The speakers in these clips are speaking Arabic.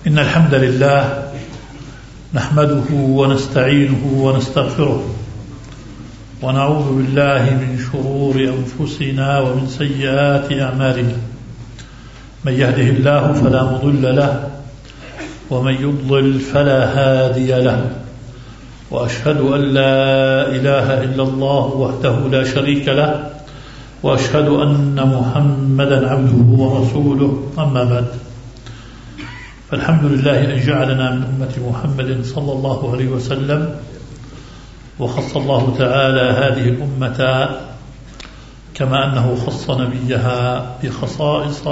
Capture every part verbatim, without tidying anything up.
إن الحمد لله نحمده ونستعينه ونستغفره ونعوذ بالله من شرور أنفسنا ومن سيئات أعمالنا. من يهده الله فلا مضل له ومن يضلل فلا هادي له، وأشهد أن لا إله إلا الله وحده لا شريك له، وأشهد أن محمدا عبده ورسوله. أما بعد، فالحمد لله أن جعلنا من أمة محمد صلى الله عليه وسلم، وخص الله تعالى هذه الأمة كما أنه خص نبيها بخصائص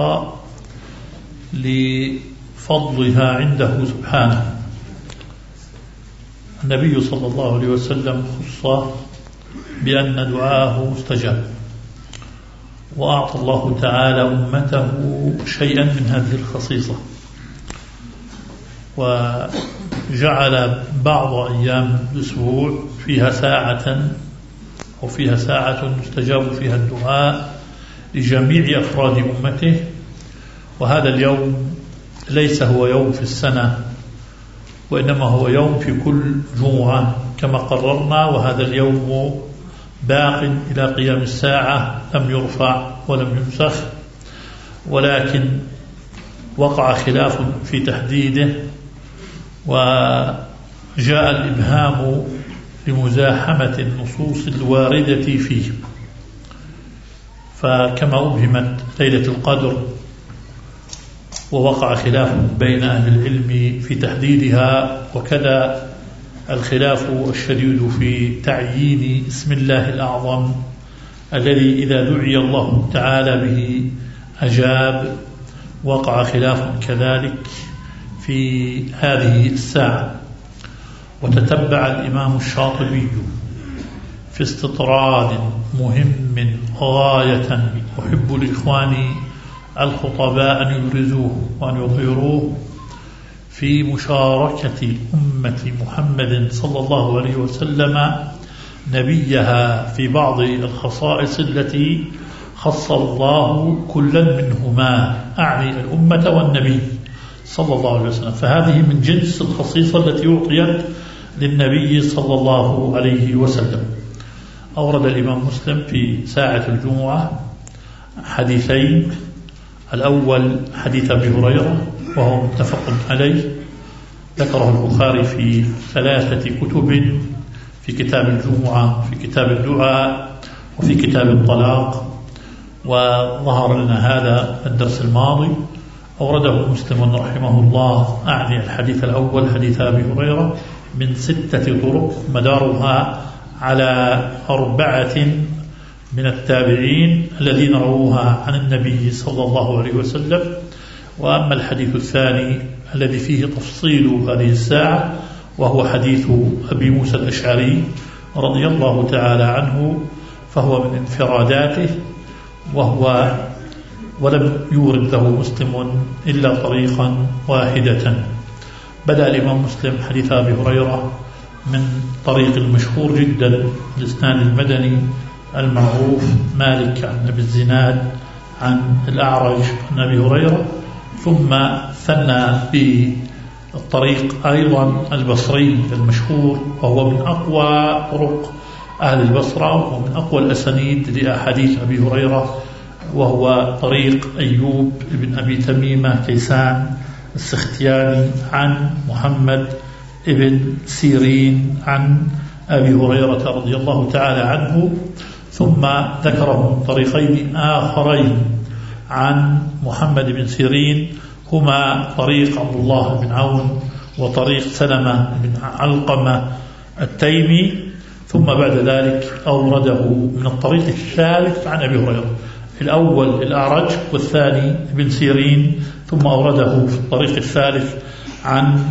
لفضلها عنده سبحانه. النبي صلى الله عليه وسلم خص بأن دعاءه مستجاب، وأعطى الله تعالى أمته شيئا من هذه الخصيصة، وجعل بعض أيام الأسبوع فيها ساعة أو فيها ساعة يستجاب فيها الدعاء لجميع أفراد أمته. وهذا اليوم ليس هو يوم في السنة، وإنما هو يوم في كل جمعة كما قررنا، وهذا اليوم باق إلى قيام الساعة، لم يرفع ولم ينسخ، ولكن وقع خلاف في تحديده، وجاء الإبهام لمزاحمة النصوص الواردة فيه. فكما أبهمت ليلة القدر ووقع خلاف بين أهل العلم في تحديدها، وكذا الخلاف الشديد في تعيين اسم الله الأعظم الذي إذا دعي الله تعالى به أجاب، وقع خلاف كذلك في هذه الساعة. وتتبع الإمام الشاطبي في استطراد مهم غاية أحب لإخواني الخطباء أن يبرزوه وأن يظهروه في مشاركة أمة محمد صلى الله عليه وسلم نبيها في بعض الخصائص التي خص الله كلا منهما، أعني الأمة والنبي صلى الله عليه وسلم. فهذه من جنس الخصيصة التي أعطيت للنبي صلى الله عليه وسلم. أورد الإمام مسلم في ساعة الجمعة حديثين. الأول حديث أبي هريرة وهو متفق عليه، ذكره البخاري في ثلاثة كتب، في كتاب الجمعة، في كتاب الدعاء، وفي كتاب الطلاق، وظهر لنا هذا الدرس الماضي. أورده مسلم رحمه الله، أعني الحديث الأول حديث أبي هريرة، من ستة طرق مدارها على أربعة من التابعين الذين رووها عن النبي صلى الله عليه وسلم. وأما الحديث الثاني الذي فيه تفصيل هذه الساعة وهو حديث أبي موسى الأشعري رضي الله تعالى عنه، فهو من انفراداته، وهو ولم يورد له مسلم إلا طريقا واحدة. بدأ الإمام مسلم حديث أبي هريرة من طريق المشهور جدا، الإسناد المدني المعروف، مالك عن أبي الزناد عن الأعرج عن أبي هريرة، ثم ثنى بالطريق أيضا البصري المشهور، وهو من أقوى طرق أهل البصرة ومن أقوى الأسانيد لأحاديث أبي هريرة، وهو طريق أيوب بن أبي تميمة كيسان السختياني عن محمد بن سيرين عن أبي هريرة رضي الله تعالى عنه. ثم ذكره من طريقين آخرين عن محمد بن سيرين، هما طريق عبد الله بن عون وطريق سلمة بن علقمة التيمي. ثم بعد ذلك أورده من الطريق الثالث عن أبي هريرة، الأول الأعرج والثاني بن سيرين، ثم أورده في الطريق الثالث عن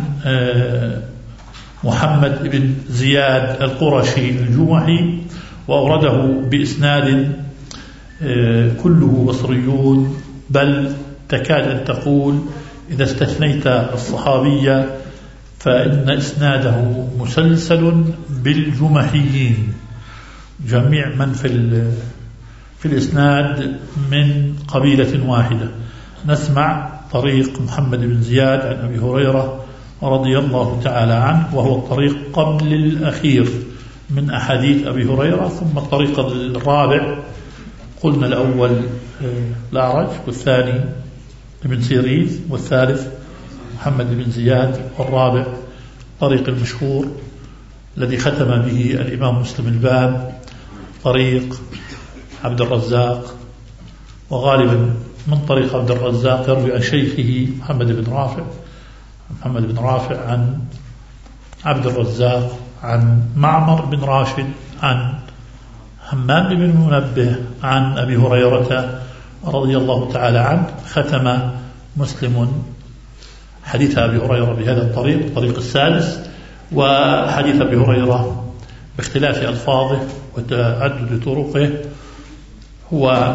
محمد بن زياد القرشي الجمحي، وأورده بإسناد كله بصريون، بل تكاد أن تقول إذا استثنيت الصحابية فإن إسناده مسلسل بالجمحيين، جميع من في في الإسناد من قبيلة واحدة. نسمع طريق محمد بن زياد عن أبي هريرة رضي الله تعالى عنه، وهو الطريق قبل الأخير من أحاديث أبي هريرة. ثم الطريق الرابع قلنا الأول الأعرج، والثاني ابن سيرين، والثالث محمد بن زياد، والرابع طريق المشهور الذي ختم به الإمام مسلم الباب، طريق عبد الرزاق، وغالبا من طريق عبد الرزاق يروي عن شيخه محمد بن رافع محمد بن رافع عن عبد الرزاق عن معمر بن راشد عن حمام بن منبه عن أبي هريرة رضي الله تعالى عنه. ختم مسلم حديث أبي هريرة بهذا الطريق، الطريق السادس. وحديث أبي هريرة باختلاف ألفاظه وتعدد طرقه هو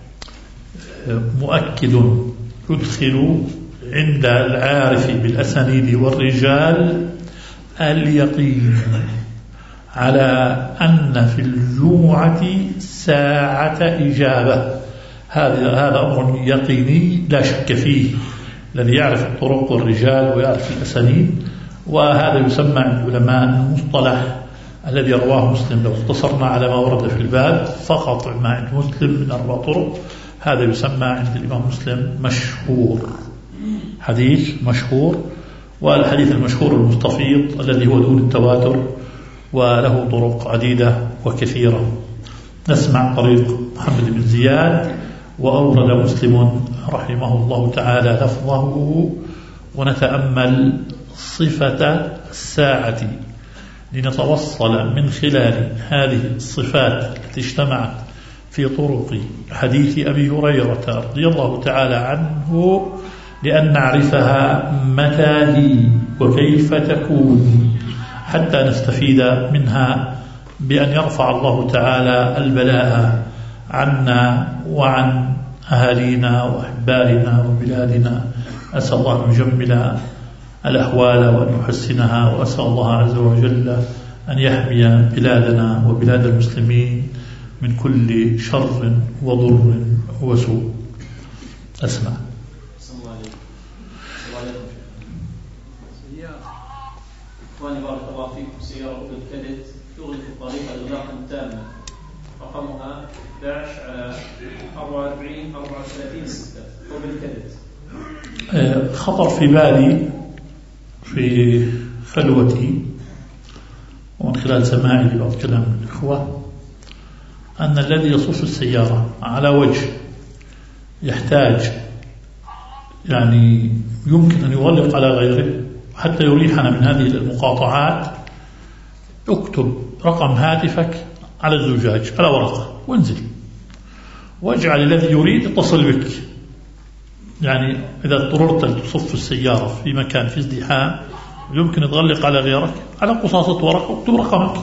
مؤكد يدخل عند العارف بالأسانيد والرجال اليقين على أن في الجمعة ساعة إجابة. هذا هذا أمر يقيني لا شك فيه، الذي يعرف الطرق والرجال ويعرف الأسانيد. وهذا يسمى عند علماء المصطلح الذي رواه مسلم. لو اختصرنا على ما ورد في الباب فقط ما عند مسلم من أربع طرق، هذا يسمى عند الإمام مسلم مشهور، حديث مشهور. والحديث المشهور المستفيض الذي هو دون التواتر وله طرق عديدة وكثيرة. نسمع طريق محمد بن زياد، وأورد مسلم رحمه الله تعالى لفظه، ونتأمل صفة الساعة لنتوصل من خلال هذه الصفات التي اجتمعت في طرق حديث أبي هريرة رضي الله تعالى عنه، لأن نعرفها متى هي وكيف تكون، حتى نستفيد منها بأن يرفع الله تعالى البلاء عنا وعن أهالينا وأحبارنا وبلادنا. أسأل الله أن يجمل الأحوال وأن يحسنها، وأسأل الله عز وجل أن يحمي بلادنا وبلاد المسلمين من كل شر وضر وسوء. أسمع. إخواني بارك الله فيكم، سيارة بالكدت تغلق الطريق إغلاقا تاما، رقمها أحد عشر على أربعة وأربعين أربعة وثلاثين ستة وبالكدت. خطر في بالي في خلوتي ومن خلال سماعي لبعض كلام الإخوة أن الذي يصف السيارة على وجه يحتاج يعني يمكن أن يغلق على غيره حتى يريحنا من هذه المقاطعات، اكتب رقم هاتفك على الزجاج على ورقة وانزل، واجعل الذي يريد يتصل بك. يعني إذا اضطررت تصف السيارة في مكان في ازدحام يمكن تغلق على غيرك، على قصاصة ورقة اكتب رقمك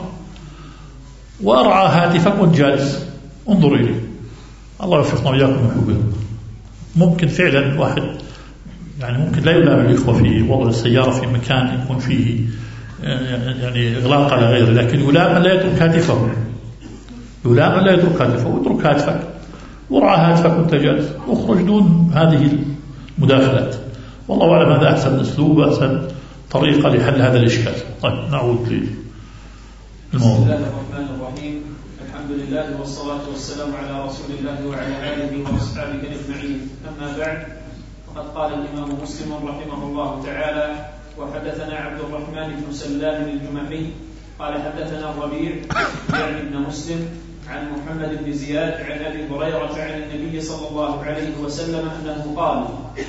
وارعى هاتفك وانت جالس انظر إليه. الله يوفقنا وإياكم ويحبكم. ممكن فعلا واحد يعني ممكن لا يلام الإخوة في وضع السيارة في مكان يكون فيه يعني إغلاق على غيره، لكن يلام لا يترك هاتفه، يلام لا يترك هاتفه واترك هاتفك ورعى هاتفك وانت جالس، واخرج دون هذه المداخلات. والله أعلم هذا أحسن أسلوب أحسن طريقة لحل هذا الإشكال. طيب نعود للموضوع. بسم الله الرحمن الرحيم. الحمد لله والصلاة والسلام على رسول الله وعلى آله وأصحابه أجمعين. أما بعد، فقد قال الإمام مسلم رحمه الله تعالى: وحدثنا عبد الرحمن بن سلام الجمحي قال حدثنا الربيع يعني ابن مسلم عن محمد بن زياد عن أبي هريرة عن النبي صلى الله عليه وسلم أنه قال: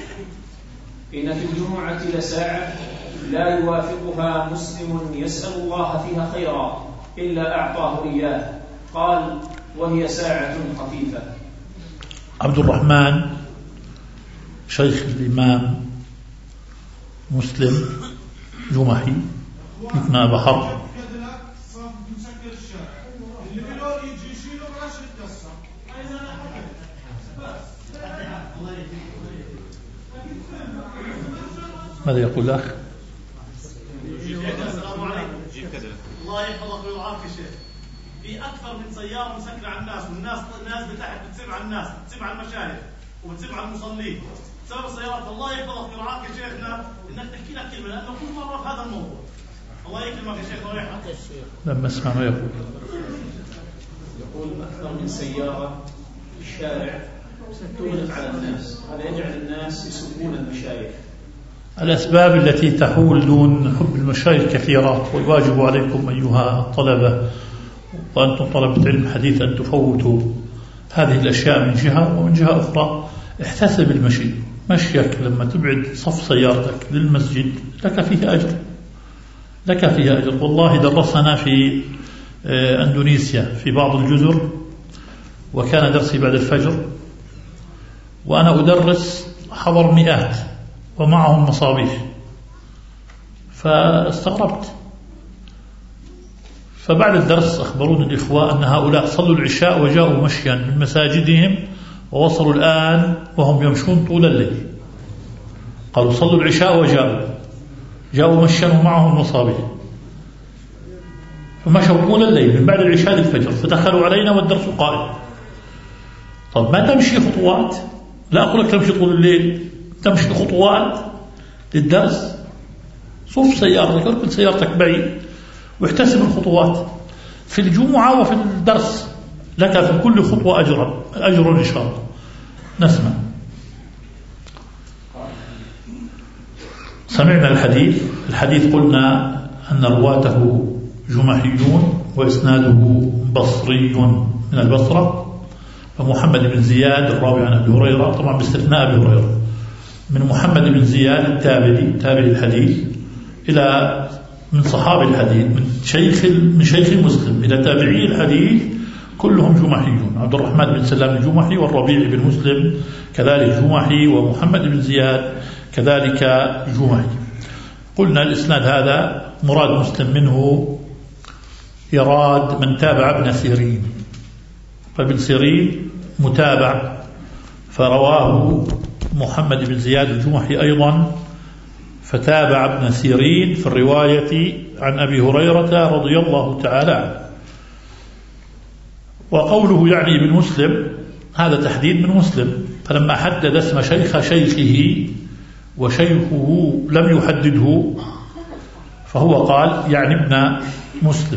إن في الجمعة لساعة لا يوافقها مسلم يسأل الله فيها خيرا إلا أعطاه إياه. قال: وهي ساعة خفيفة. عبد الرحمن شيخ الإمام مسلم جمحي يكنى بحر، ماذا يقول الأخ؟ الله يحفظك ويرعاك يا شيخ. في أكثر من سيارة مسكرة على الناس، والناس الناس بتحت بتسيب على الناس، بتسيب على المشايخ وبتسيب على المصلين. سبب السيارات. الله يحفظك ويرعاك يا شيخنا انك تحكي لك كلمه، لانه كل مره في هذا الموضوع. الله يكرمك يا شيخنا ويحفظك. لما اسمع ما يقول يقول أكثر من سيارة في الشارع تغلق على الناس، هذا يجعل الناس يسبون المشايخ. الأسباب التي تحول دون حب المشايخ كثيرة، والواجب عليكم أيها الطلبة وأنتم طلبة علم حديث أن تفوتوا هذه الأشياء من جهة، ومن جهة أخرى احتسب المشي. مشيك لما تبعد صف سيارتك للمسجد لك فيه أجر، لك فيه أجر. والله درسنا في أندونيسيا في بعض الجزر، وكان درسي بعد الفجر، وأنا أدرس حضر مئات ومعهم مصابيح، فاستغربت. فبعد الدرس أخبروني الإخوة أن هؤلاء صلوا العشاء وجاءوا مشيا من مساجدهم، ووصلوا الآن وهم يمشون طول الليل. قالوا صلوا العشاء وجاءوا جاءوا مشيا ومعهم مصابيح، فمشوا طول الليل من بعد العشاء للفجر، فدخلوا علينا والدرس قائم. طب ما تمشي خطوات؟ لا أقول لك تمشي طول الليل، تمشي خطوات للدرس. صف سيارتك، اركن سيارتك بعيد واحتسب الخطوات في الجمعة وفي الدرس، لك في كل خطوة أجر أجر إن شاء الله. نسمع. سمعنا الحديث الحديث قلنا أن رواته جمحيون وإسناده بصري من البصرة، فمحمد بن زياد الراوي عن أبي هريرة، طبعا باستثناء أبي هريرة، من محمد بن زياد التابعي تابعي الحديث إلى من صحابي الحديث، من شيخ من شيخ مسلم إلى تابعي الحديث، كلهم جمحيون. عبد الرحمن بن سلام الجمحي، والربيع بن مسلم كذلك جمحي، ومحمد بن زياد كذلك جمحي. قلنا الإسناد هذا مراد مسلم منه إيراد من تابع ابن سيرين، فابن سيرين متابع، فرواه محمد بن زياد الجمحي أيضا، فتابع ابن سيرين في الرواية عن أبي هريرة رضي الله تعالى عنه. وقوله يعني ابن مسلم هذا تحديد من مسلم، فلما حدد اسم شيخ شيخه وشيخه لم يحدده فهو قال يعني ابن مسلم.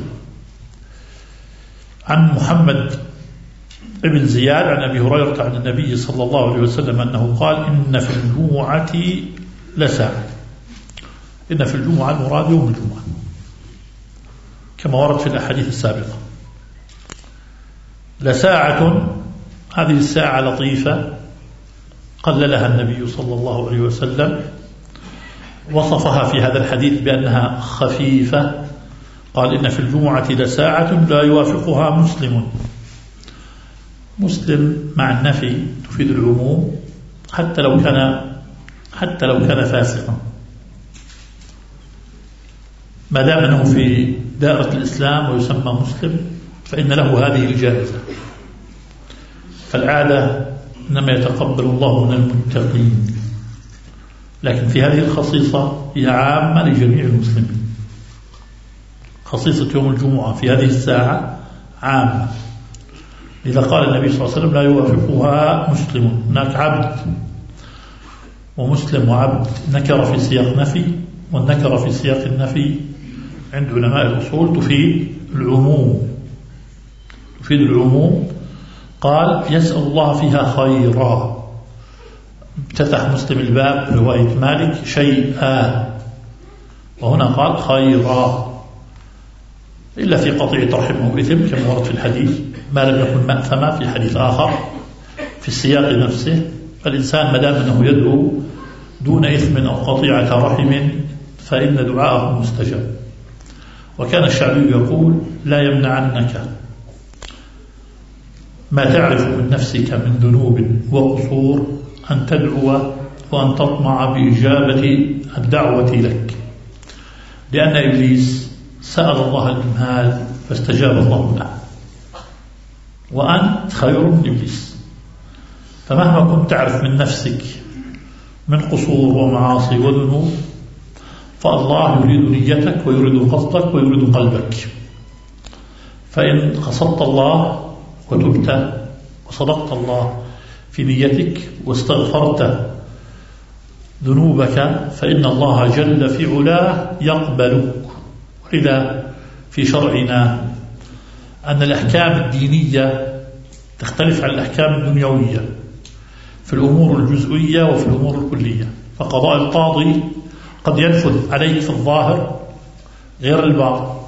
عن محمد ابن زياد عن أبي هريرة عن النبي صلى الله عليه وسلم أنه قال إن في الجمعة لساعة. إن في الجمعة المراد يوم الجمعة كما ورد في الأحاديث السابقة. لساعة، هذه الساعة لطيفة قللها النبي صلى الله عليه وسلم، وصفها في هذا الحديث بأنها خفيفة. قال إن في الجمعة لساعة لا يوافقها مسلم. مسلم مع النفي تفيد العموم، حتى لو كان حتى لو كان فاسقا، ما دام أنه في دائرة الإسلام ويسمى مسلم فإن له هذه الجائزة. فالعادة إنما يتقبل الله من المتقين، لكن في هذه الخصيصة هي عامة لجميع المسلمين. خصيصة يوم الجمعة في هذه الساعة عامة، إذا قال النبي صلى الله عليه وسلم لا يوافقها مسلم. هناك عبد ومسلم وعبد نكر في سياق نفي، والنكر في سياق النفي عند علماء الأصول تفيد العموم تفيد العموم. قال يسأل الله فيها خيرا، افتتح مسلم الباب رواية مالك شيئا، وهنا قال خيرا، إلا في قطيع رحم أو إثم كما ورد في الحديث، ما لم يكن مأثما في حديث آخر في السياق نفسه. فالإنسان ما دام أنه يدعو دون إثم أو قطيعة رحم فإن دعاءه مستجاب. وكان الشعبي يقول لا يمنعنك ما تعرف من نفسك من ذنوب وقصور أن تدعو وأن تطمع بإجابة الدعوة لك، لأن إبليس سأل الله الإمهال فاستجاب الله له، وأنت خير من إبليس. فمهما كنت تعرف من نفسك من قصور ومعاصي وذنوب فالله يريد نيتك ويريد قصدك ويريد قلبك. فإن قصدت الله وتبت وصدقت الله في نيتك واستغفرت ذنوبك فإن الله جل في علاه يقبلك. وإذا في شرعنا أن الأحكام الدينية تختلف عن الأحكام الدنيوية في الأمور الجزئية وفي الأمور الكلية. فقضاء القاضي قد ينفذ عليه في الظاهر غير الباطن.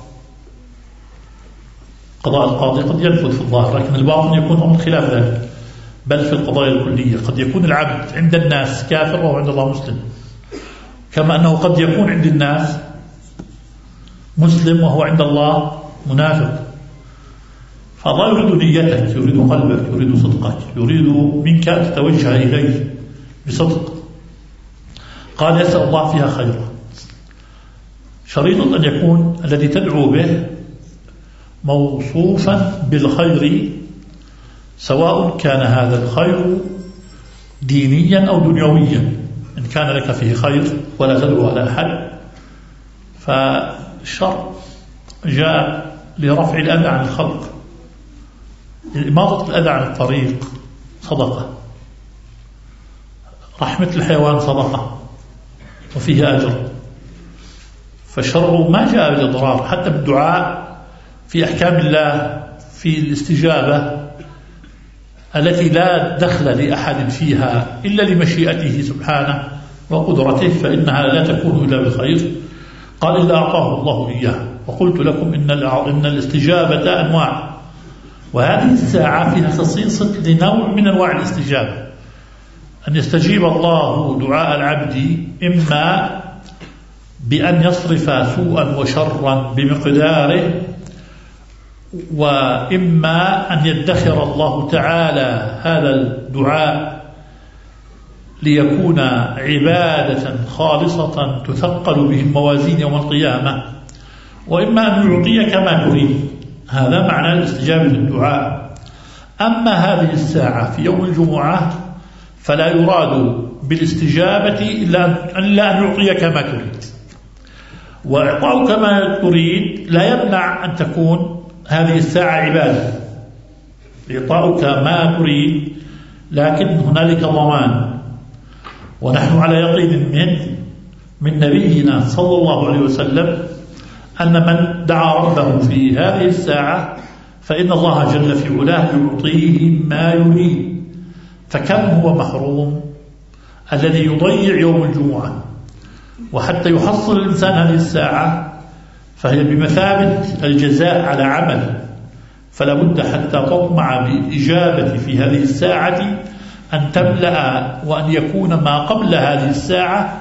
قضاء القاضي قد ينفذ في الظاهر، لكن الباطن يكون أمر خلاف ذلك. بل في القضايا الكلية قد يكون العبد عند الناس كافر وهو عند الله مسلم، كما أنه قد يكون عند الناس مسلم وهو عند الله منافق. فالله يريد نيتك، يريد قلبك، يريد صدقك، يريد منك أن تتوجه إليه بصدق. قال يسأل الله فيها خيرا. شريط أن يكون الذي تدعو به موصوفا بالخير، سواء كان هذا الخير دينيا أو دنيويا. إن كان لك فيه خير ولا تدعو على أحد، فالشرع جاء لرفع الأذى عن الخلق. إماطة الأذى عن الطريق صدقة، رحمة الحيوان صدقة وفيه أجر. فالشرع ما جاء بالإضرار. حتى بالدعاء في أحكام الله في الاستجابة التي لا دخل لأحد فيها إلا لمشيئته سبحانه وقدرته، فإنها لا تكون إلا بالخير. قال إلا أعطاه الله إياه. وقلت لكم إن إن الاستجابة أنواع، وهذه الساعة فيها خصيصة لنوع من أنواع الاستجابة، أن يستجيب الله دعاء العبد إما بأن يصرف سوءا وشرا بمقداره، وإما أن يدخر الله تعالى هذا الدعاء ليكون عبادة خالصة تثقل به الموازين يوم القيامة، وإما أن يعطيك ما تريد. هذا معنى الاستجابة للدعاء. أما هذه الساعة في يوم الجمعة فلا يراد بالاستجابة إلا أن يعطيك ما تريد، وإعطاؤك ما تريد لا يمنع أن تكون هذه الساعة عبادة. إعطاؤك ما تريد، لكن هنالك ضمان، ونحن على يقين من من نبينا صلى الله عليه وسلم أن من دعا ربه في هذه الساعة فإن الله جل في علاه يعطيه ما يريد. فكم هو محروم الذي يضيع يوم الجمعة. وحتى يحصل الإنسان هذه الساعة فهي بمثابة الجزاء على عمل، فلا بد حتى تطمع بالإجابة في هذه الساعة أن تملأ وأن يكون ما قبل هذه الساعة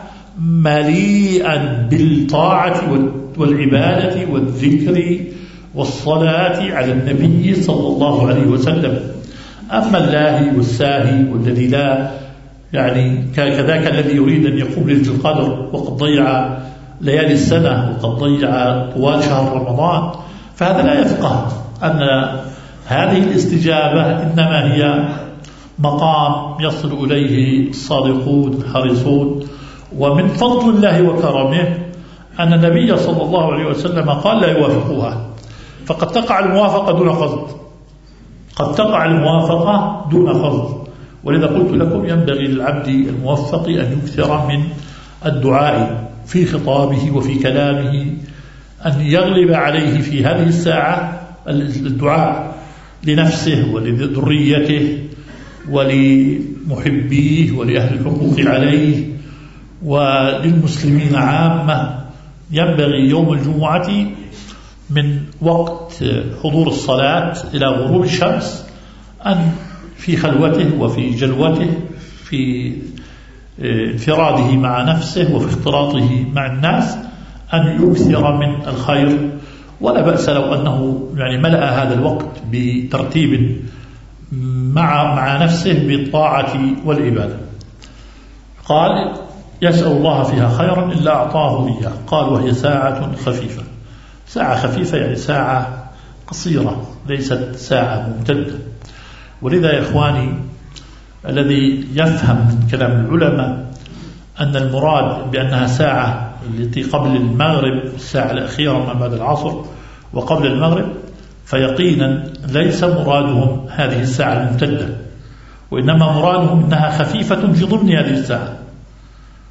مليئا بالطاعة والعبادة والذكر والصلاة على النبي صلى الله عليه وسلم. أما اللاهي والساهي والذي لا يعني كذاك الذي يريد أن يقوم ليلة القدر وقد ضيع ليالي السنة وقد ضيع طوال شهر رمضان، فهذا لا يفقه أن هذه الاستجابة إنما هي مقام يصل إليه الصادقون الحريصون. ومن فضل الله وكرمه أن النبي صلى الله عليه وسلم قال لا يوافقوها، فقد تقع الموافقة دون قصد، قد تقع الموافقة دون قصد. ولذا قلت لكم ينبغي للعبد الموفق أن يكثر من الدعاء في خطابه وفي كلامه، أن يغلب عليه في هذه الساعة الدعاء لنفسه ولذريته ولمحبيه ولأهل الحقوق عليه وللمسلمين عامة. ينبغي يوم الجمعة من وقت حضور الصلاة إلى غروب الشمس أن في خلوته وفي جلوته في انفراده مع نفسه وفي اختلاطه مع الناس أن يكثر من الخير. ولا بأس لو أنه يعني ملأ هذا الوقت بترتيب مع مع نفسه بالطاعة والعبادة. قال يسأل الله فيها خيرا إلا أعطاه إياه. قال وهي ساعة خفيفة. ساعة خفيفة يعني ساعة قصيرة ليست ساعة ممتدة. ولذا يا إخواني الذي يفهم من كلام العلماء أن المراد بأنها ساعة التي قبل المغرب، الساعة الأخيرة ما بعد العصر وقبل المغرب، فيقينا ليس مرادهم هذه الساعة الممتدة، وإنما مرادهم أنها خفيفة في ضمن هذه الساعة.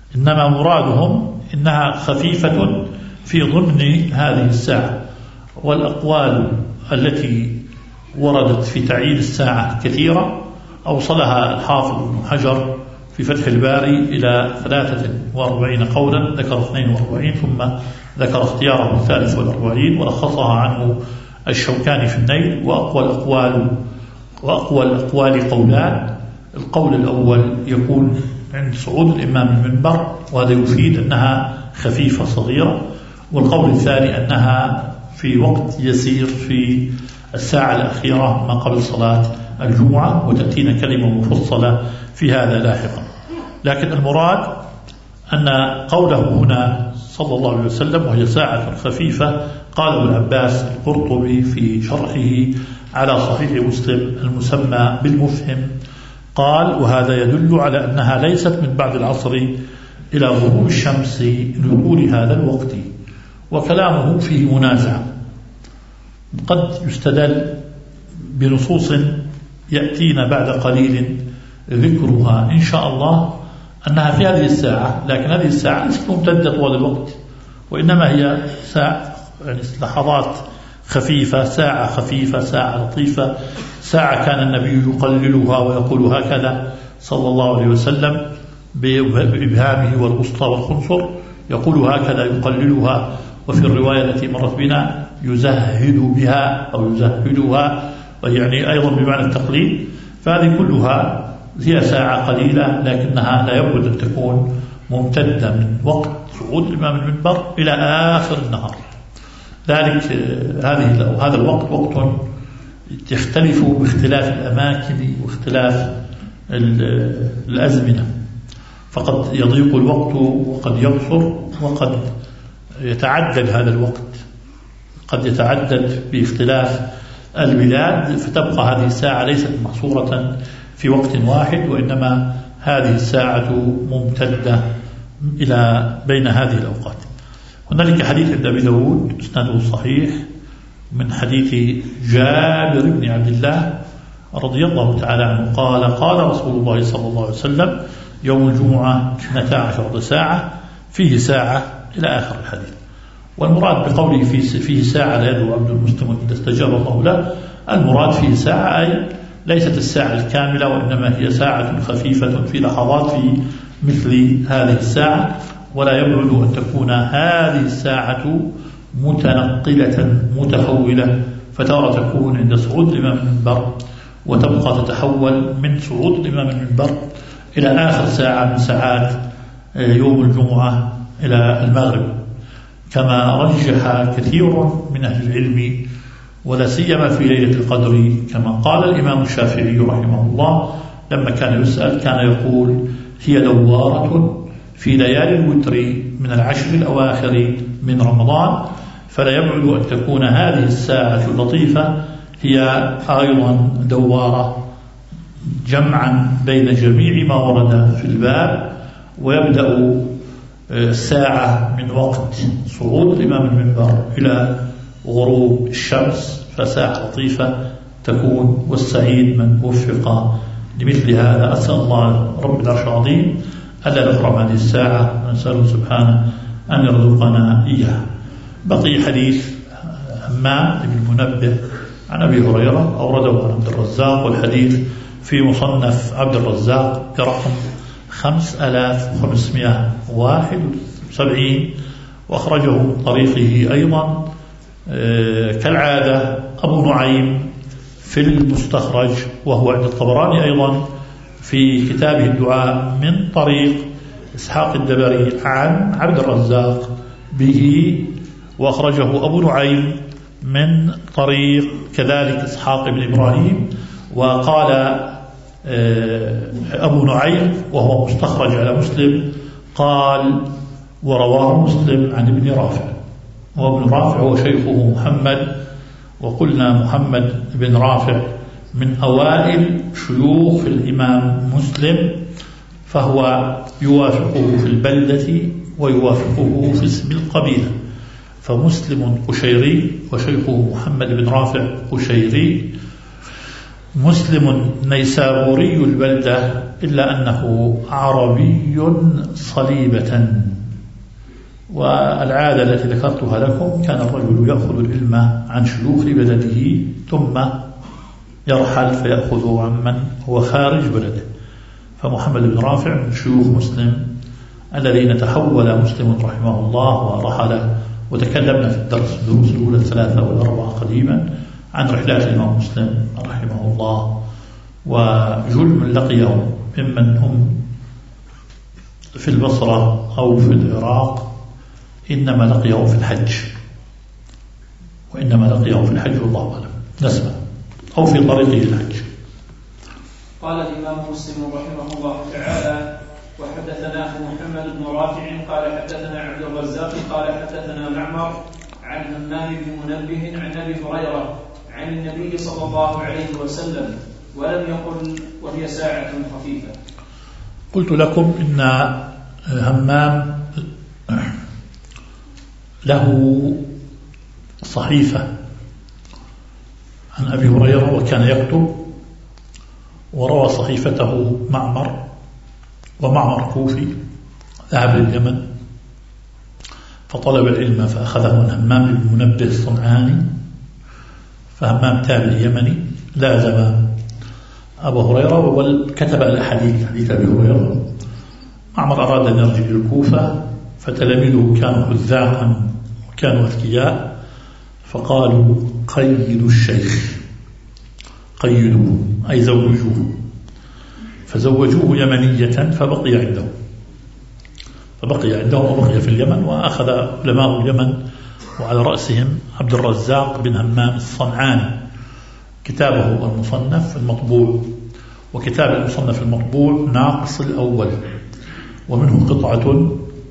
إنما مرادهم إنها خفيفة في ضمن هذه الساعة. والأقوال التي وردت في تعيين الساعة كثيرة، أوصلها الحافظ ابن حجر في فتح الباري إلى ثلاثة وأربعين قولا، ذكر اثنين وأربعين ثم ذكر اختياره الثالث والأربعين ورخصها عنه الشوكاني في النيل. وأقوى الأقوال وأقوى الأقوال قولان. القول الأول يكون عند صعود الإمام المنبر، وهذا يفيد أنها خفيفة صغيرة. والقول الثاني أنها في وقت يسير في الساعة الأخيرة ما قبل صلاة الجمعة، وتأتينا كلمة مفصلة في هذا لاحقا. لكن المراد أن قوله هنا صلى الله عليه وسلم وهي ساعة خفيفة، قال ابن عباس القرطبي في شرحه على صحيح مسلم المسمى بالمفهم، قال: وهذا يدل على أنها ليست من بعد العصر إلى غروب الشمس لطول هذا الوقت. وكلامه فيه منازع، قد يستدل بنصوص يأتينا بعد قليل ذكرها إن شاء الله أنها في هذه الساعة، لكن هذه الساعة ليست ممتدة طوال الوقت، وإنما هي ساعة يعني لحظات خفيفة، ساعة خفيفة، ساعة لطيفة، ساعة كان النبي يقللها ويقول هكذا صلى الله عليه وسلم بإبهامه والوسطى والخنصر، يقول هكذا يقللها. وفي الرواية التي مرت بنا يزهد بها أو يزهدها، يعني أيضا بمعنى التقليل. فهذه كلها هي ساعة قليلة، لكنها لا يبعد أن تكون ممتدة من وقت صعود الإمام المنبر إلى آخر النهار. ذلك هذه هذا الوقت وقت يختلف باختلاف الأماكن واختلاف الأزمنة، فقد يضيق الوقت وقد يقصر وقد يتعدد هذا الوقت، قد يتعدد باختلاف البلاد، فتبقى هذه الساعة ليست محصورة في وقت واحد، وإنما هذه الساعة ممتدة إلى بين هذه الأوقات. هنالك حديث عند أبي داود إسناده صحيح من حديث جابر بن عبد الله رضي الله تعالى عنه قال: قال رسول الله صلى الله عليه وسلم: يوم الجمعة اثنتا عشرة ساعة، فيه ساعة إلى آخر الحديث. والمراد بقوله فيه ساعة لا يدعو عبد المسلم إذا استجاب الله له، المراد فيه ساعة أي ليست الساعة الكاملة، وإنما هي ساعة خفيفة في لحظات في مثل هذه الساعة. ولا يبعد أن تكون هذه الساعة متنقلة متحولة، فترى تكون عند صعود الإمام المنبر وتبقى تتحول من صعود الإمام المنبر إلى آخر ساعة من ساعات يوم الجمعة إلى المغرب، كما رجح كثير من أهل العلم، ولا سيما في ليلة القدر، كما قال الإمام الشافعي رحمه الله لما كان يسأل كان يقول: هي دوارة في ليالي الوتر من العشر الأواخر من رمضان، فلا يبعد أن تكون هذه الساعة اللطيفة هي أيضا دوارة، جمعا بين جميع ما ورد في الباب. ويبدأ الساعة من وقت صعود الإمام المنبر إلى غروب الشمس، فساعة لطيفة تكون، والسعيد من وفق لمثل هذا. أسأل الله رب العرش العظيم ألا نحرم هذه الساعة، ونسأله سبحانه أن يرزقنا إياها. بقي حديث همام بن منبه عن أبي هريرة أورده عن عبد الرزاق، والحديث في مصنف عبد الرزاق برقم خمس آلاف وخمسمائة وواحد وسبعين، وأخرجه طريقه أيضا كالعادة أبو نعيم في المستخرج، وهو عند الطبراني أيضا في كتابه الدعاء من طريق إسحاق الدبري عن عبد الرزاق به، وأخرجه أبو نعيم من طريق كذلك إسحاق بن إبراهيم. وقال أبو نعيم وهو مستخرج على مسلم قال: ورواه مسلم عن ابن رافع، وابن رافع هو شيخه محمد، وقلنا محمد بن رافع من أوائل شيوخ الإمام مسلم، فهو يوافقه في البلدة ويوافقه في اسم القبيلة، فمسلم قشيري وشيخه محمد بن رافع قشيري، مسلم نيسابوري البلدة إلا أنه عربي صليبة. والعادة التي ذكرتها لكم كان الرجل يأخذ العلم عن شيوخ بلده ثم يرحل فيأخذه عمن هو خارج بلده. فمحمد بن رافع من شيوخ مسلم الذين تحول مسلم رحمه الله ورحل، وتكلمنا في الدرس الدروس الأولى الثلاثة والأربعة قديما عن رحلات الإمام مسلم رحمه الله، وجل من لقيه ممن هم في البصرة أو في العراق إنما لقيه في الحج، وإنما لقيه في الحج والله أعلم، نسمع، أو في طريقه الحج. قال الإمام مسلم رحمه الله تعالى: وحدثناه محمد بن رافع قال حدثنا عبد الرزاق قال حدثنا معمر عن همام بن منبه عن أبي هريرة عن النبي صلى الله عليه وسلم، ولم يقل وهي ساعة خفيفة. قلت لكم إن همام له صحيفة عن أبي هريرة وكان يكتب، وروى صحيفته معمر، ومعمر كوفي ذهب لليمن فطلب العلم فأخذه من همام بن منبه الصنعاني، فهمام تابعي يمني لازم أبو هريرة وكتب الأحاديث حديث أبي هريرة. معمر أراد أن يرجع إلى الكوفة، فتلاميذه كانوا خزاعا وكانوا أذكياء، فقالوا قيدوا الشيخ، قيدوه أي زوجوه، فزوجوه يمنية فبقي عندهم فبقي عندهم وبقي في اليمن. وأخذ علماء اليمن وعلى رأسهم عبد الرزاق بن همام الصنعاني كتابه المصنف المطبوع، وكتاب المصنف المطبوع ناقص الأول، ومنه قطعة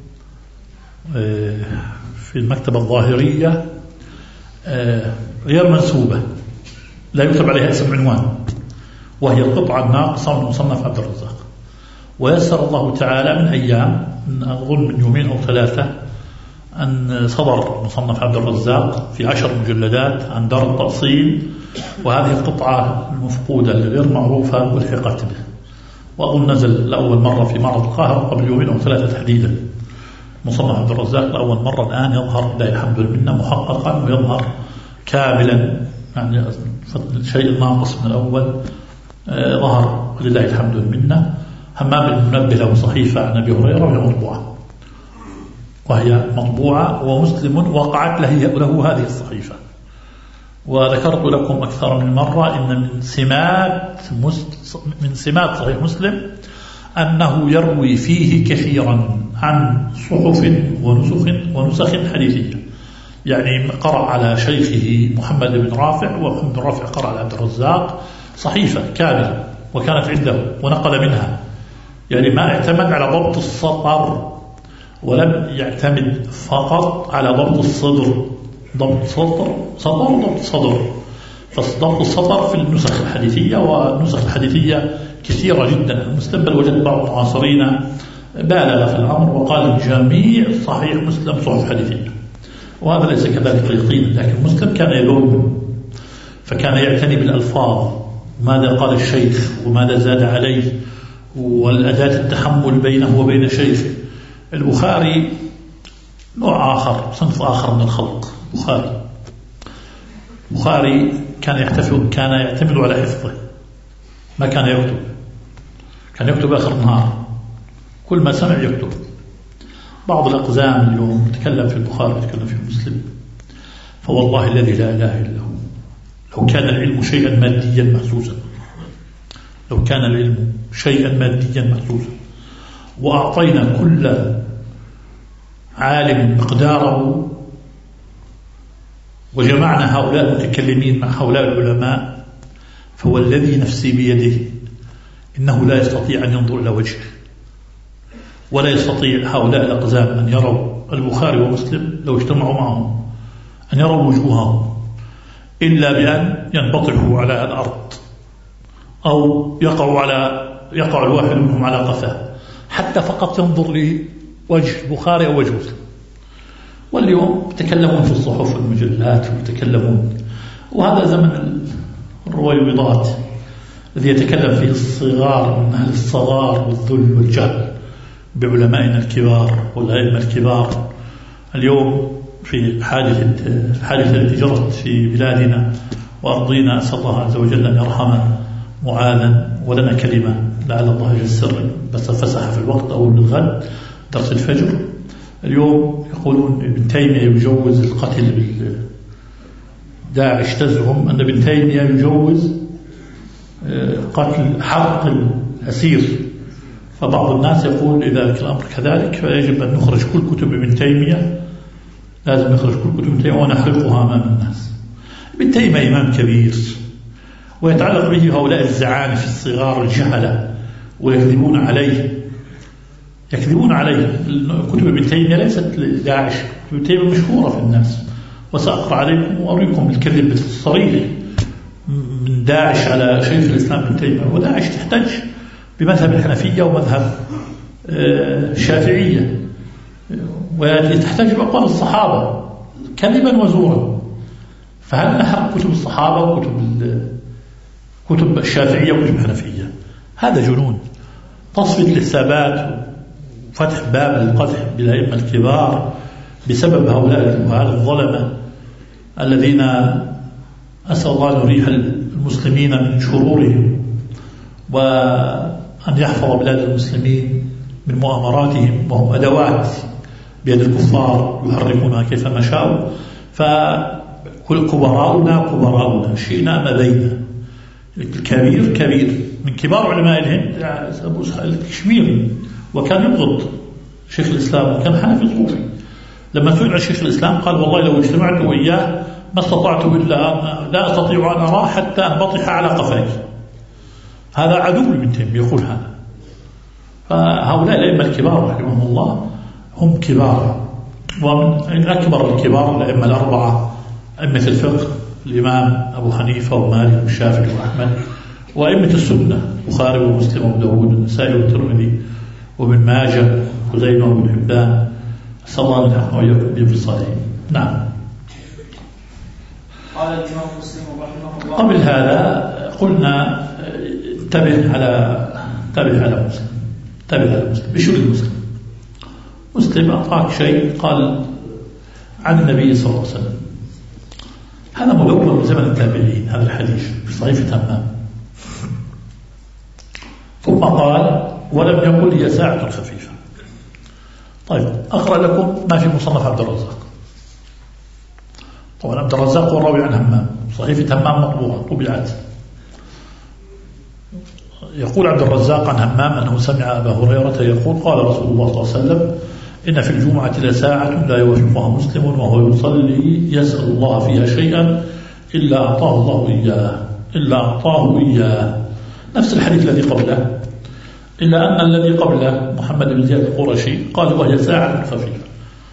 في المكتبة الظاهرية غير منسوبة لا يكتب عليها اسم عنوان، وهي القطعة الناقصة من مصنف عبد الرزاق. ويسر الله تعالى من أيام، من أظن من يومين أو ثلاثة، أن صدر مصنف عبد الرزاق في عشر مجلدات عن دار التأصيل، وهذه القطعة المفقودة الغير معروفة ألحقت به، وأظن نزل لأول مرة في معرض القاهرة قبل يومين أو ثلاثة تحديدا. مصنف عبد الرزاق لأول مرة الآن يظهر لا الحمد لله محققا، ويظهر كاملا، يعني الشيء الناقص من الأول آه ظهر لله الحمد لله. همام بن منبه له صحيفة عن أبي هريرة وهي مطبوعة، وهي مطبوعة ومسلم وقعت له, له هذه الصحيفة. وذكرت لكم أكثر من مرة إن من سمات من سمات صحيح مسلم أنه يروي فيه كثيرا عن صحف ونسخ ونسخ حديثية، يعني قرأ على شيخه محمد بن رافع، ومحمد بن رافع قرأ على عبد الرزاق صحيفة كاملة وكانت عنده ونقل منها، يعني ما اعتمد على ضبط السطر ولم يعتمد فقط على ضبط الصدر، ضبط سطر سطر وضبط صدر. فضبط السطر في النسخ الحديثية، والنسخ الحديثية كثيرة جدا. المسلم بل وجد بعض المعاصرين بالغ في الأمر وقال جميع صحيح مسلم صحف حديثية، وهذا ليس كذلك يقينا. لكن مسلم كان يلوم، فكان يعتني بالألفاظ، وماذا قال الشيخ وماذا زاد عليه، والأداة التحمل بينه وبين الشيخ. البخاري نوع آخر، صنف آخر من الخلق. بخاري بخاري كان يحتفظ كان يعتمد على حفظه، ما كان يكتب، كان يكتب آخر النهار، كل ما سمع يكتب. بعض الأقزام اليوم تكلم في البخاري تكلم في مسلم، فوالله الذي لا إله إلا هو لو كان العلم شيئا ماديا محسوسا، لو كان العلم شيئا ماديا محسوسا وأعطينا كل عالم مقداره وجمعنا هؤلاء المتكلمين مع هؤلاء العلماء، فهو الذي نفسي بيده إنه لا يستطيع أن ينظر إلى وجهه، ولا يستطيع هؤلاء الأقزام أن يروا البخاري ومسلم لو اجتمعوا معهم أن يروا وجوههم إلا بأن ينبطحوا على الأرض أو يقعوا على يقع الواحد منهم على قفاه حتى فقط ينظر لوجه البخاري أو وجه مسلم. واليوم يتكلمون في الصحف والمجلات ويتكلمون، وهذا زمن الرويبضات. الذي يتكلم فيه الصغار من أهل الصغار والذل والجهل بعلمائنا الكبار والأئمة الكبار. اليوم في حادثة الحادثة التي جرت في بلادنا وأرضينا، أسأل الله عز وجل أن يرحم معاذا. ولنا كلمة لعل الله ييسر بس فسح في الوقت أو للغد درس الفجر. اليوم يقولون ابن تيمية يجوز القتل داعش، تزعم أن ابن تيمية يجوز قتل حرق الأسير. فبعض الناس يقول إذا الأمر كذلك فيجب أن نخرج كل كتب ابن تيمية، لازم نخرج كل كتب ابن تيمية ونحرقها أمام الناس. ابن تيمية إمام كبير، ويتعلق به هؤلاء الزعانف الصغار الجهلة ويكذبون عليه يكذبون عليه. كتب ابن تيمية ليست لداعش، كتب ابن تيمية مشهورة في الناس، وسأقرأ عليكم وأريكم الكذب الصريح من داعش على شيخ الإسلام ابن تيمية. وداعش تحتج بمذهب الحنفية ومذهب الشافعية، وتحتج بأقوال الصحابة كذبا وزورا. فهل نحرق كتب الصحابة وكتب كتب الشافعية وكتب الحنفية؟ هذا جنون. تصفية للثبات وفتح باب القذف بالأئمة الكبار بسبب هؤلاء وهذا الظلمة الذين أسأل الله أن يريح المسلمين من شرورهم وأن يحفظ بلاد المسلمين من مؤامراتهم، وهم أدوات بيد الكفار يحركونها كيفما شاءوا. فكل كبراؤنا كبراؤنا شئنا ما بينا. الكبير كبير من كبار علماء الهند أبو الكشميري، وكان يبغض شيخ الإسلام وكان حنفي صوفي. لما سئل عن شيخ الإسلام قال والله لو اجتمعت وإياه ما استطعت إلا أن لا أستطيع أن أراه حتى أنبطح على قفاي. هذا عدو ابن تيمية يقول هذا. فهؤلاء الأئمة الكبار رحمهم الله هم كبار، ومن أكبر الكبار الأئمة الأربعة أئمة الفقه الإمام أبو حنيفة ومالك والشافعي وأحمد، وأئمة السنة البخاري ومسلم وداود والنسائي والترمذي وابن ماجه وخزيمة وابن حبان. أسأل الله أن يحفظنا وإياكم بهم في الصالحين. نعم. قال الإمام مسلم رحمه الله. قبل هذا قلنا انتبه على انتبه على مسلم انتبه على مسلم. بشو المسلم؟ مسلم أعطاك شيء قال عن النبي صلى الله عليه وسلم، هذا مدون من زمن التابعين، هذا الحديث في صحيفة همام. ثم قال ولم يقل هي ساعة خفيفة. طيب أقرأ لكم ما في مصنف عبد الرزاق. طبعا عبد الرزاق هو الراوي عن همام، صحيفة همام مطبوعة طبعت. يقول عبد الرزاق عن همام أنه سمع أبا هريرة يقول قال رسول الله صلى الله عليه وسلم إن في الجمعة لساعة لا يوافقها مسلم وهو يصلي يسأل الله فيها شيئا إلا أعطاه الله إياه إلا أعطاه إياه. نفس الحديث الذي قبله، إلا أن الذي قبله محمد بن زياد القرشي قال وهي ساعة خفيفة.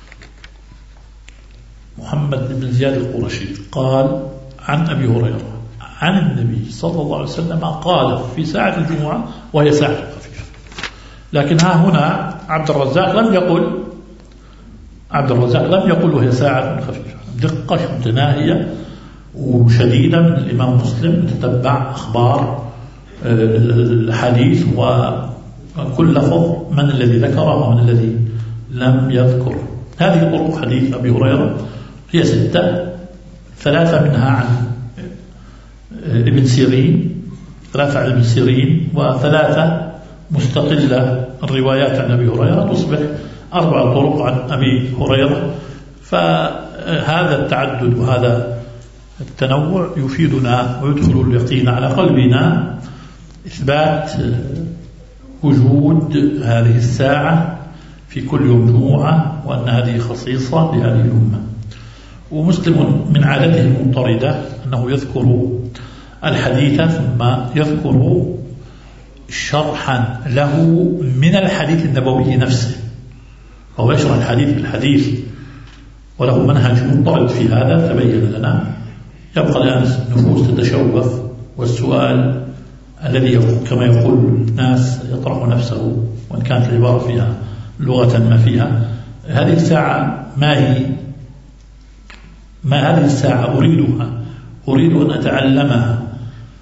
محمد بن زياد القرشي قال عن أبي هريرة عن النبي صلى الله عليه وسلم قال في ساعة الجمعة وهي ساعة خفيفة. لكن ها هنا عبد الرزاق لم يقل عبد الرزاق لم يقل وهي ساعة خفيفة. دقة متناهية وشديدة من الإمام مسلم، تتبع أخبار الحديث وكل لفظ من الذي ذكره ومن الذي لم يذكر. هذه طرق حديث أبي هريرة هي ستة، ثلاثة منها عن ابن سيرين ثلاثة عن ابن سيرين وثلاثة مستقلة الروايات عن أبي هريرة، تصبح أربع طرق عن أبي هريرة. فهذا التعدد وهذا التنوع يفيدنا ويدخل اليقين على قلبنا إثبات وجود هذه الساعة في كل يوم جمعة، وأن هذه خصيصة لهذه الأمة. ومسلم من عادته المضطردة أنه يذكر الحديث ثم يذكر شرحا له من الحديث النبوي نفسه، فهو يشرح الحديث بالحديث وله منهج مضطرد في هذا تبين لنا. يبقى الآن النفوس تتشوف، والسؤال الذي كما يقول الناس يطرح نفسه وإن كانت العبارة فيها لغة ما فيها، هذه الساعة ما هي؟ ما هذه الساعة أريدها أريد أن أتعلمها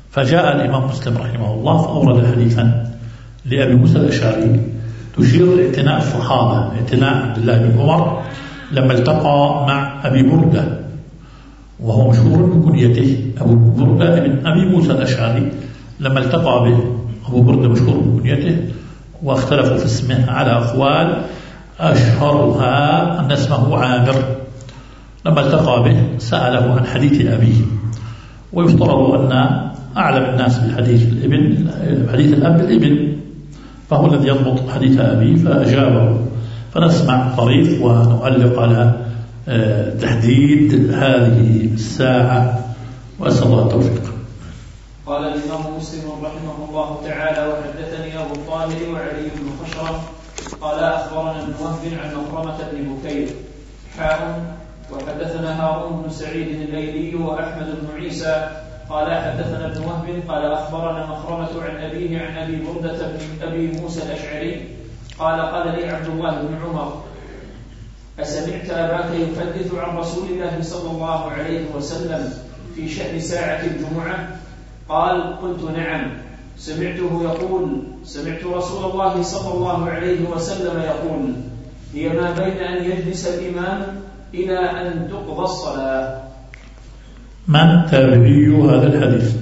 فجاء الإمام مسلم رحمه الله فأورد حديثا لأبي موسى الأشعري تشير لاعتناء الصحابة، اعتناء عبد الله بن عمر لما التقى مع أبي بردة، وهو مشهور بكنيته أبو بردة بن أبي موسى الأشعري، لما التقى به أبو بردة مشهور بكنيته واختلفوا في اسمه على أقوال، أشهرها أن اسمه عامر. لما التقى به سأله عن حديث أبيه، ويفترض أن أعلم الناس بحديث الابن حديث الأب الابن، فهو الذي يضبط حديث أبيه فأجابه. فنسمع طريف ونعلق على تحديد هذه الساعة، وأسأل الله التوفيق. قال الإمام مسلم رحمه الله تعالى: وحدثني أبو الطاهر وعلي بن خشرم قال أخبرنا ابن وهب عن مخرمة بن بكير حاء وحدثنا هارون بن سعيد الليلي وأحمد بن عيسى قال حدثنا ابن وهب قال أخبرنا مخرمة عن أبيه عن أبي بردة بن أبي موسى الأشعري قال قال لي عبد الله بن عمر: أسمعت أباك يحدث عن رسول الله صلى الله عليه وسلم في شأن ساعة الجمعة؟ قال: قلت نعم، سمعته يقول: سمعت رسول الله صلى الله عليه وسلم يقول: هي ما بين أن يجلس الإمام إلى أن تقضى الصلاة. من تابعي هذا الحديث؟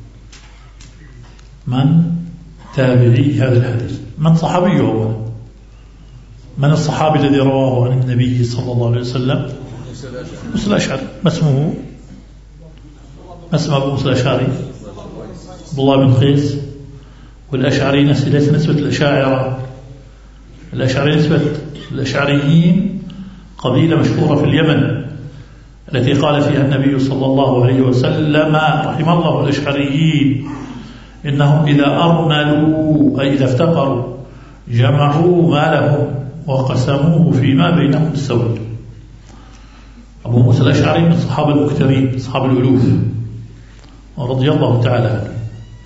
من تابعي هذا الحديث؟ من صحابيه هو؟ من الصحابي الذي رواه عن النبي صلى الله عليه وسلم؟ موسى الأشعري. ما اسمه؟ ما اسم أبو موسى الأشعري؟ عبد الله بن قيس. والأشعري ليس نسبة الأشاعرة، الأشعري نسبة الأشعريين قبيلة مشهورة في اليمن التي قال فيها النبي صلى الله عليه وسلم رحم الله الأشعريين إنهم إذا أرملوا أي إذا افتقروا جمعوا مالهم وقسموه فيما بينهم السوي. أبو موسى الأشعري من صحاب المكثرين، صحاب الألوف رضي الله تعالى عنه.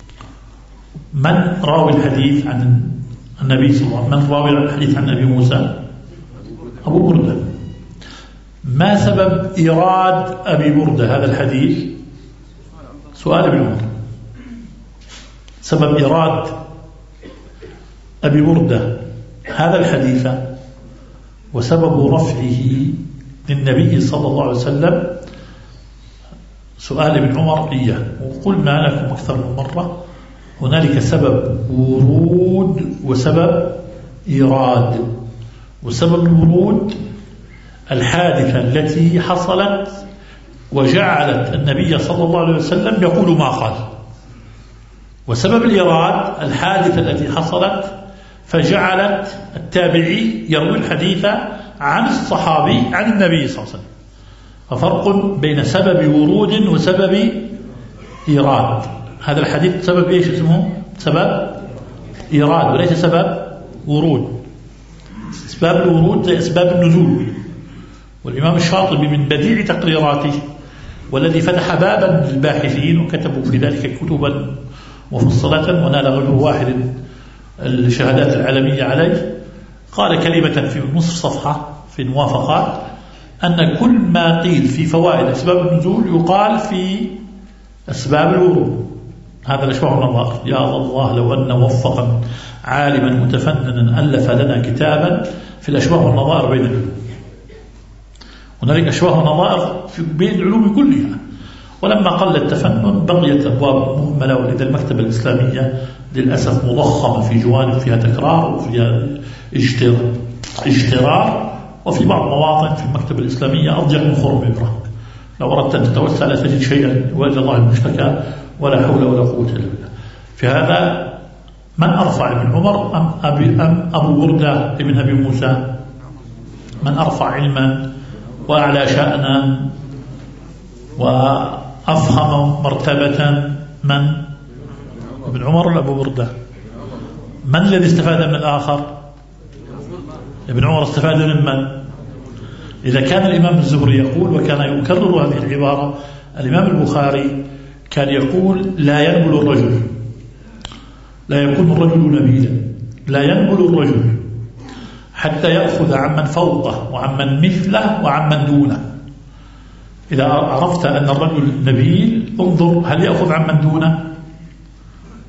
من راوي الحديث عن النبي صلى الله عليه وسلم؟ من راوي الحديث عن أبي موسى؟ أبو بردة. ما سبب إيراد أبي بردة هذا الحديث؟ سؤال ابن عمر. سبب إيراد أبي بردة هذا الحديث وسبب رفعه للنبي صلى الله عليه وسلم سؤال ابن عمر إياه، وقلنا لكم أكثر من مرة هنالك سبب ورود وسبب إيراد. وسبب الورود الحادثة التي حصلت وجعلت النبي صلى الله عليه وسلم يقول ما قال، وسبب الإيراد الحادثة التي حصلت فجعلت التابعي يروي الحديث عن الصحابي عن النبي صلى الله عليه وسلم. ففرق بين سبب ورود وسبب إيراد. هذا الحديث سبب إيش اسمه؟ سبب إيراد وليس سبب ورود. أسباب الورود زي أسباب النزول. والإمام الشاطبي من بديع تقريراته والذي فتح بابا للباحثين وكتبوا في ذلك كتبا مفصلة ونال غير واحد الشهادات العالمية عليه، قال كلمة في نصف صفحة في الموافقات أن كل ما قيل في فوائد أسباب النزول يقال في أسباب الورود. هذا الأشباه النظائر. يا الله لو أن وفقا عالما متفننا ألف لنا كتابا في الأشباه والنظائر بين العلوم. هنالك أشباه ونظائر بين العلوم كلها، ولما قل التفنن بقيت أبواب مهملة، ولذا المكتبة الإسلامية للأسف مضخمة في جوانب فيها تكرار وفيها اجترار، وفي بعض مواطن في المكتبة الإسلامية أضيق من خرم إبرة. لو أردت أن تتوسع لا تجد شيئا وإلا الله المشتكى ولا حول ولا قوة إلا بالله. في هذا من أرفع ابن عمر أم, أبي أم أبو بردة ابن أبي موسى؟ من أرفع علما وأعلى شأنا وأفهم مرتبة؟ من؟ ابن عمر ولا أبو بردة؟ من الذي استفاد من الآخر؟ ابن عمر استفاد من من؟ إذا كان الإمام الزهري يقول وكان يكرر هذه العبارة، الإمام البخاري كان يقول لا ينبل الرجل، لا يكون الرجل نبيلا، لا ينبل الرجل حتى يأخذ عمن فوقه وعمن مثله وعمن دونه. إذا عرفت أن الرجل نبيل انظر هل يأخذ عمن دونه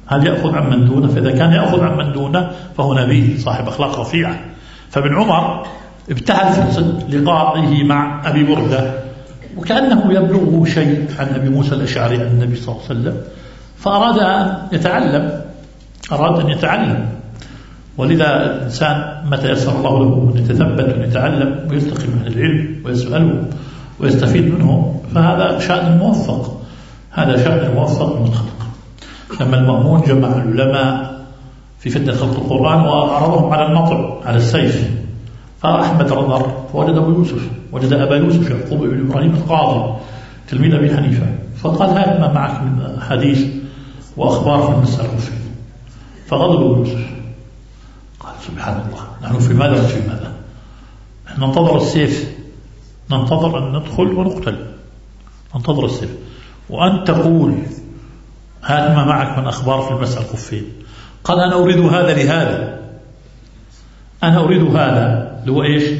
هل يأخذ عن من دونه؟ فإذا كان يأخذ عن من دونه فهو نبي صاحب أخلاق رفيعة. فابن عمر ابتهل فرصة لقائه مع أبي بردة وكأنه يبلغه شيء عن أبي موسى الأشعري عن النبي صلى الله عليه وسلم، فأراد أن يتعلم أراد أن يتعلم ولذا الإنسان متى يسر الله له أن يتثبت وأن يتعلم ويستقي من العلم ويسأله ويستفيد منه فهذا شأن الموفق، هذا شأن الموفق المتخلق. لما المأمون جمع العلماء في فتنة خلق القرآن وعرضهم على المطر على السيف، فأحمد نظر فوجد أبو يوسف وجد أبا يوسف يعقوب بن إبراهيم القاضي تلميذ أبي حنيفة، فقال هات ما معك من حديث وأخبار في المسألة فيه. فغضب أبو يوسف قال سبحان الله، نحن في ماذا وفي ماذا؟ نحن ننتظر السيف، ننتظر أن ندخل ونقتل، ننتظر السيف، وأن تقول هات ما معك من أخبار في المسألة الخفين. قال أنا أريد هذا لهذا، أنا أريد هذا اللي هو إيش؟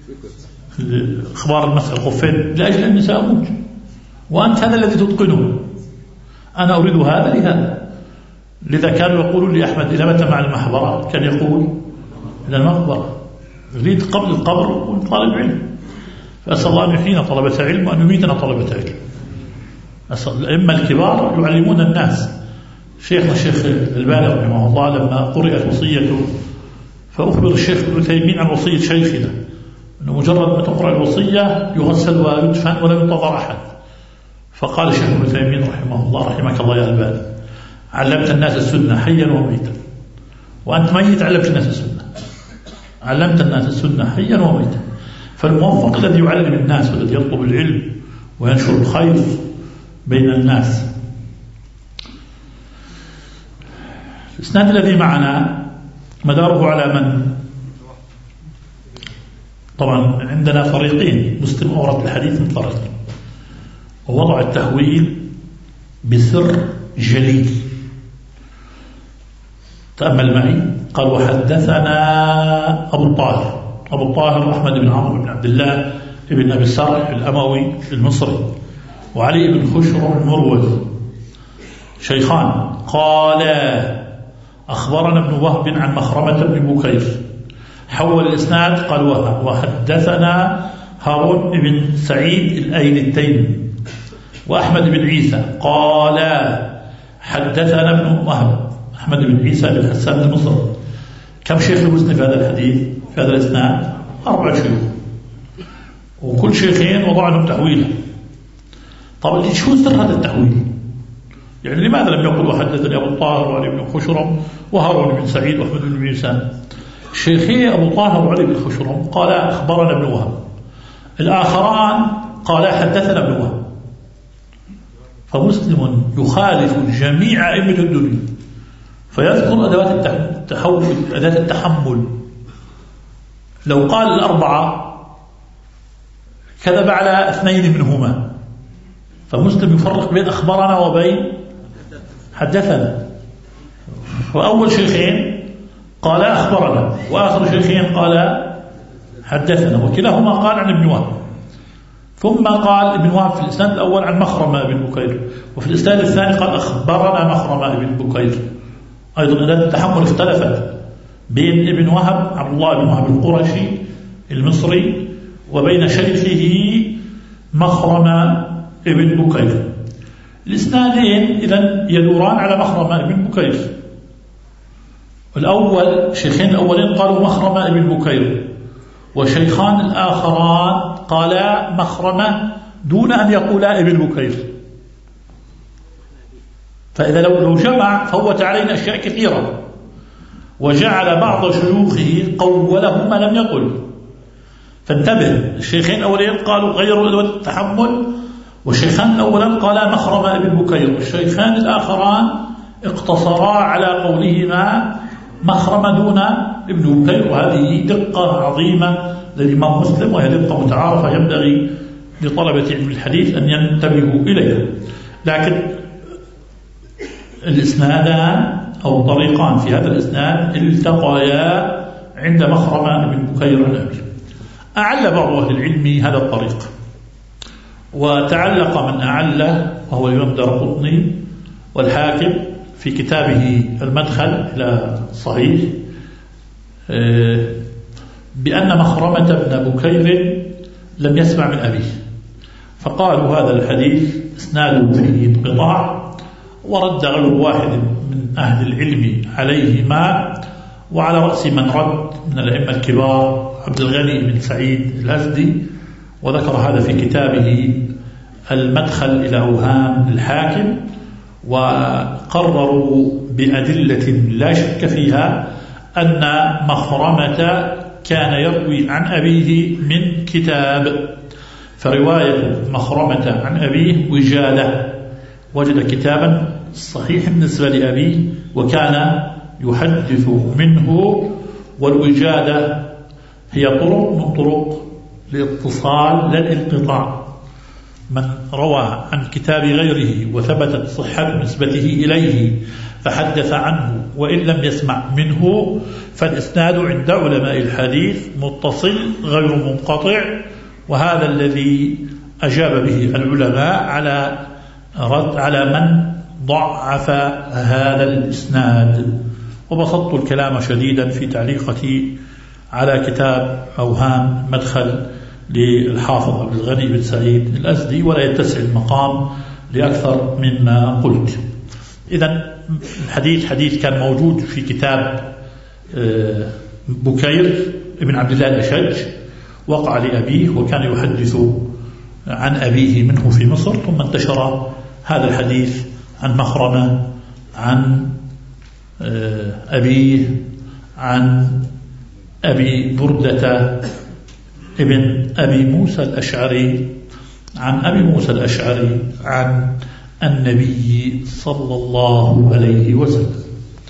أخبار المسألة الخفين لأجل أني سأموت وأنت هذا الذي تتقنه، أنا أريد هذا لهذا. لذا كانوا يقولون لأحمد إلى متى مع المحبرة؟ كان يقول إلى المقبرة، يريد قبل القبر وطالب علم. فأسأل الله أن يحيينا طلبة علم وأن يميتنا طلبة علم. الأئمة الكبار يعلمون الناس. شيخنا الشيخ الألباني رحمه الله لما قرأت وصيته فأخبر الشيخ ابن تيمية عن وصية شيخنا أنه مجرد ما تقرأ الوصية يغسل ويدفن ولا ينتظر أحد. فقال الشيخ ابن تيمية رحمه الله رحمك الله يا ألباني علمت الناس السنة حيا وميتا، وأنت ميت علمت الناس السنة، علمت الناس السنة حيا وميتا. فالموفق الذي يعلم الناس والذي يطلب العلم وينشر الخير بين الناس. الإسناد الذي معنا مداره على من؟ طبعا عندنا فريقين، مسلم أورد الحديث من طريقين ووضع التهويل بسر جليل. تأمل معي. قال وحدثنا أبو الطاهر أبو الطاهر أحمد بن عمرو بن عبد الله بن أبي السرح الأموي المصري، وعلي بن خشر المروزي شيخان. قال أخبرنا ابن وهب عن مخرمة بن بكير، حول الإسناد قال وحدثنا هارون بن سعيد الأيلي التيمي وأحمد بن عيسى قال حدثنا ابن وهب أحمد بن عيسى بن حسان المصري. كم شيخ المسلم في هذا الحديث في هذا الإسناد؟ أربع شيوخ، وكل شيخين وضع لهم تحويله. طب شو سر هذا التحويل؟ يعني لماذا لم يقل وحدثني أبو الطاهر وعلي بن خشرم وهارون بن سعيد وأحمد بن عيسى؟ شيخي أبو طاهر وعلي بن خشرم قال أخبرنا ابن وهب، الآخران قال حدثنا ابن وهب. فمسلم يخالف جميع أئمة الدنيا فيذكر أدوات التحول أداة التحمل. لو قال الأربعة كذب على اثنين منهما، فمسلم يفرق بين أخبرنا وبين حدثنا. وأول شيخين قال أخبرنا وآخر شيخين قال حدثنا، وكلاهما قال عن ابن وهب. ثم قال ابن وهب في الإسناد الأول عن مخرمة بن بكير، وفي الإسناد الثاني قال أخبرنا مخرمة بن بكير. أيضا أداة التحمل اختلفت بين ابن وهب عبد الله بن وهب القرشي المصري وبين شيخه مخرمة ابن بكير. الإسنادين إذن يدوران على مخرمة ابن بكير. الأول شيخين الأولين قالوا مخرمة ابن بكير، وشيخان الآخران قالا مخرمة دون أن يقولا ابن بكير. فإذا لو لو جمع فوت علينا أشياء كثيرة، وجعل بعض شيوخه قوله ما لم يقل. فانتبه، الشيخين الأولين قالوا غيروا أدوات التحمل، والشيخان الأولان قالا مخرمة ابن بكير، والشيخان الآخران اقتصرا على قولهما مخرمة دون ابن بكير. وهذه دقة عظيمة للإمام مسلم، وهي دقة متعارفة ينبغي لطلبة علم الحديث أن ينتبهوا إليها. لكن الإسنادان أو طريقان في هذا الإسناد التقيا عند مخرمة بن بكير عن أبيه. أعل بعض أهل العلم هذا الطريق، وتعلق من أعله وهو الإمام الدارقطني والحاكم في كتابه المدخل إلى صحيح بأن مخرمة بن بكير لم يسمع من أبيه، فقالوا هذا الحديث إسناده فيه انقطاع، ورد غير واحد من أهل العلم عليهما، وعلى رأس من رد من الأئمة الكبار عبد الغني بن سعيد الأزدي، وذكر هذا في كتابه المدخل إلى أوهام الحاكم، وقرروا بأدلة لا شك فيها أن مخرمة كان يروي عن أبيه من كتاب، فرواية مخرمة عن أبيه وجادة، وجد كتابا صحيح بالنسبة لأبيه وكان يحدث منه، والوجادة هي طرق من طرق الاتصال لا الانقطاع. من روى عن كتاب غيره وثبتت صحة نسبته إليه فحدث عنه وإن لم يسمع منه، فالإسناد عند علماء الحديث متصل غير منقطع، وهذا الذي أجاب به العلماء على رد على من ضعف هذا الإسناد. وبسطت الكلام شديدا في تعليقتي على كتاب أوهام مدخل للحافظ عبد الغني بن سعيد الأزدي، ولا يتسع المقام لأكثر مما قلت. إذن الحديث حديث كان موجود في كتاب بكير ابن عبد الله الأشج، وقع لأبيه وكان يحدث عن أبيه منه في مصر، ثم انتشر هذا الحديث عن مخرمة عن أبيه عن أبي بردة ابن أبي موسى الأشعري عن أبي موسى الأشعري عن النبي صلى الله عليه وسلم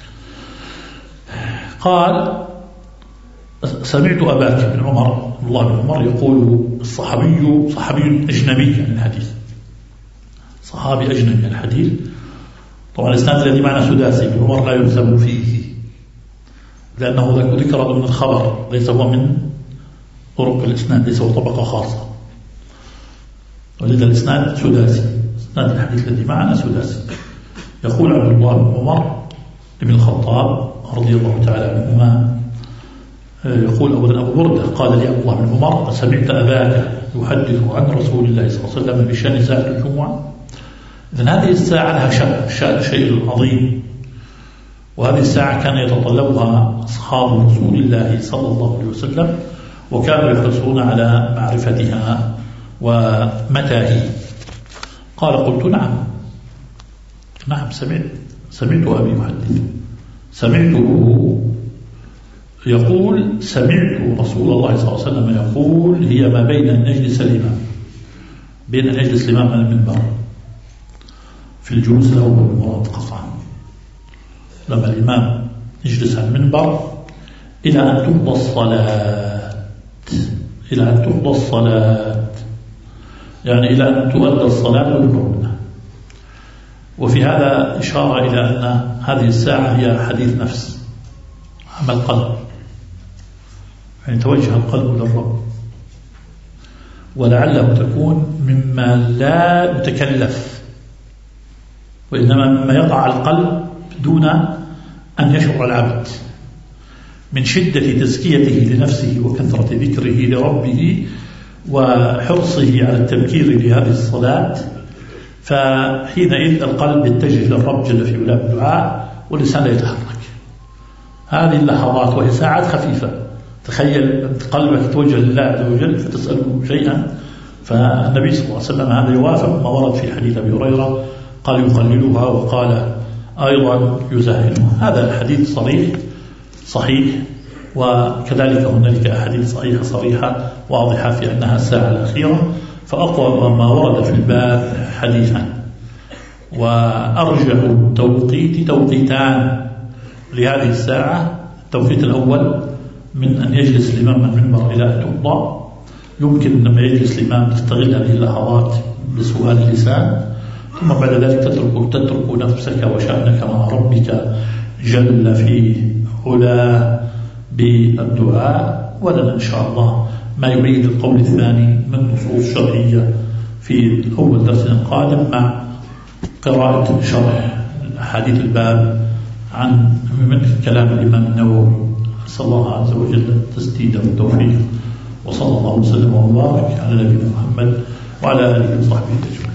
قال: سمعت أباك بن عمر الله بن عمر يقول، الصحابي صحابي أجنبي عن الحديث، صحابي أجنبي عن الحديث. طبعا الإسناد الذي معنا سداسي، بن عمر لا يلزم فيه لأنه ذكر ضمن الخبر، ليس هو من طرق الإسناد، ليس هو طبقة خاصة، ولذا الإسناد سداسي، إسناد الحديث الذي معنا سداسي. يقول عبد الله بن عمر بن الخطاب رضي الله تعالى عنهما، يقول أولا أبو بردة قال لي عبد الله بن عمر: سمعت أباك يحدث عن رسول الله صلى الله عليه وسلم بشأن ساعة الجمعة. إذن هذه الساعة لها شأن، شأن شيء عظيم، وهذه الساعة كان يتطلبها أصحاب رسول الله صلى الله عليه وسلم، وكانوا يحرصون على معرفتها ومتى هي. قال: قلت نعم نعم سمعت سمعت أبي يحدث، سمعته يقول: سمعت رسول الله صلى الله عليه وسلم يقول: هي ما بين أن يجلس الإمام بين أن يجلس الإمام على المنبر في الجلوس الأول المراد قطعا، لما الإمام يجلس على المنبر إلى أن تقضى الصلاة إلى أن تقضى الصلاة يعني إلى أن تؤدى الصلاة بالركنة. وفي هذا إشارة إلى أن هذه الساعة هي حديث نفس، عمل قلب، يعني توجه القلب للرب، ولعله تكون مما لا يتكلف، وإنما مما يقع القلب دون أن يشعر العبد من شدة تزكيته لنفسه وكثرة ذكره لربه وحرصه على التبكير لهذه الصلاة، فحينئذ القلب يتجه للرب جل في علاه بالدعاء واللسان لا يتحرك. هذه اللحظات وهي ساعات خفيفة، تخيل قلبك يتوجه لله عز وجل فتسأله شيئا، فالنبي صلى الله عليه وسلم هذا يوافق ما ورد في حديث أبي هريرة، قال: يقللها، وقال أيضا يزهلها. هذا الحديث صريح صحيح، وكذلك هنالك أحاديث صحيحة صريحة واضحة في أنها الساعة الأخيرة. فأقوى ما ورد في الباب حديثا، وأرجع توقيت توقيتان لهذه الساعة. التوقيت الأول من أن يجلس الإمام على المنبر إلى أن يقضى، يمكن لما يجلس الإمام تستغل هذه اللحظات بسؤال اللسان، ثم بعد ذلك تترك, تترك نفسك وشأنك مع ربك جل في علا بالدعاء. ولنا إن شاء الله ما يعيد القول الثاني من نصوص شرعية في أول درس قادم مع قراءة شرح أحاديث الباب عن من كلام الإمام النووي. أسأل الله عز وجل التسديد والتوفيق، وصلى الله وسلم وبارك على نبينا محمد وعلى آله وصحبه أجمعين.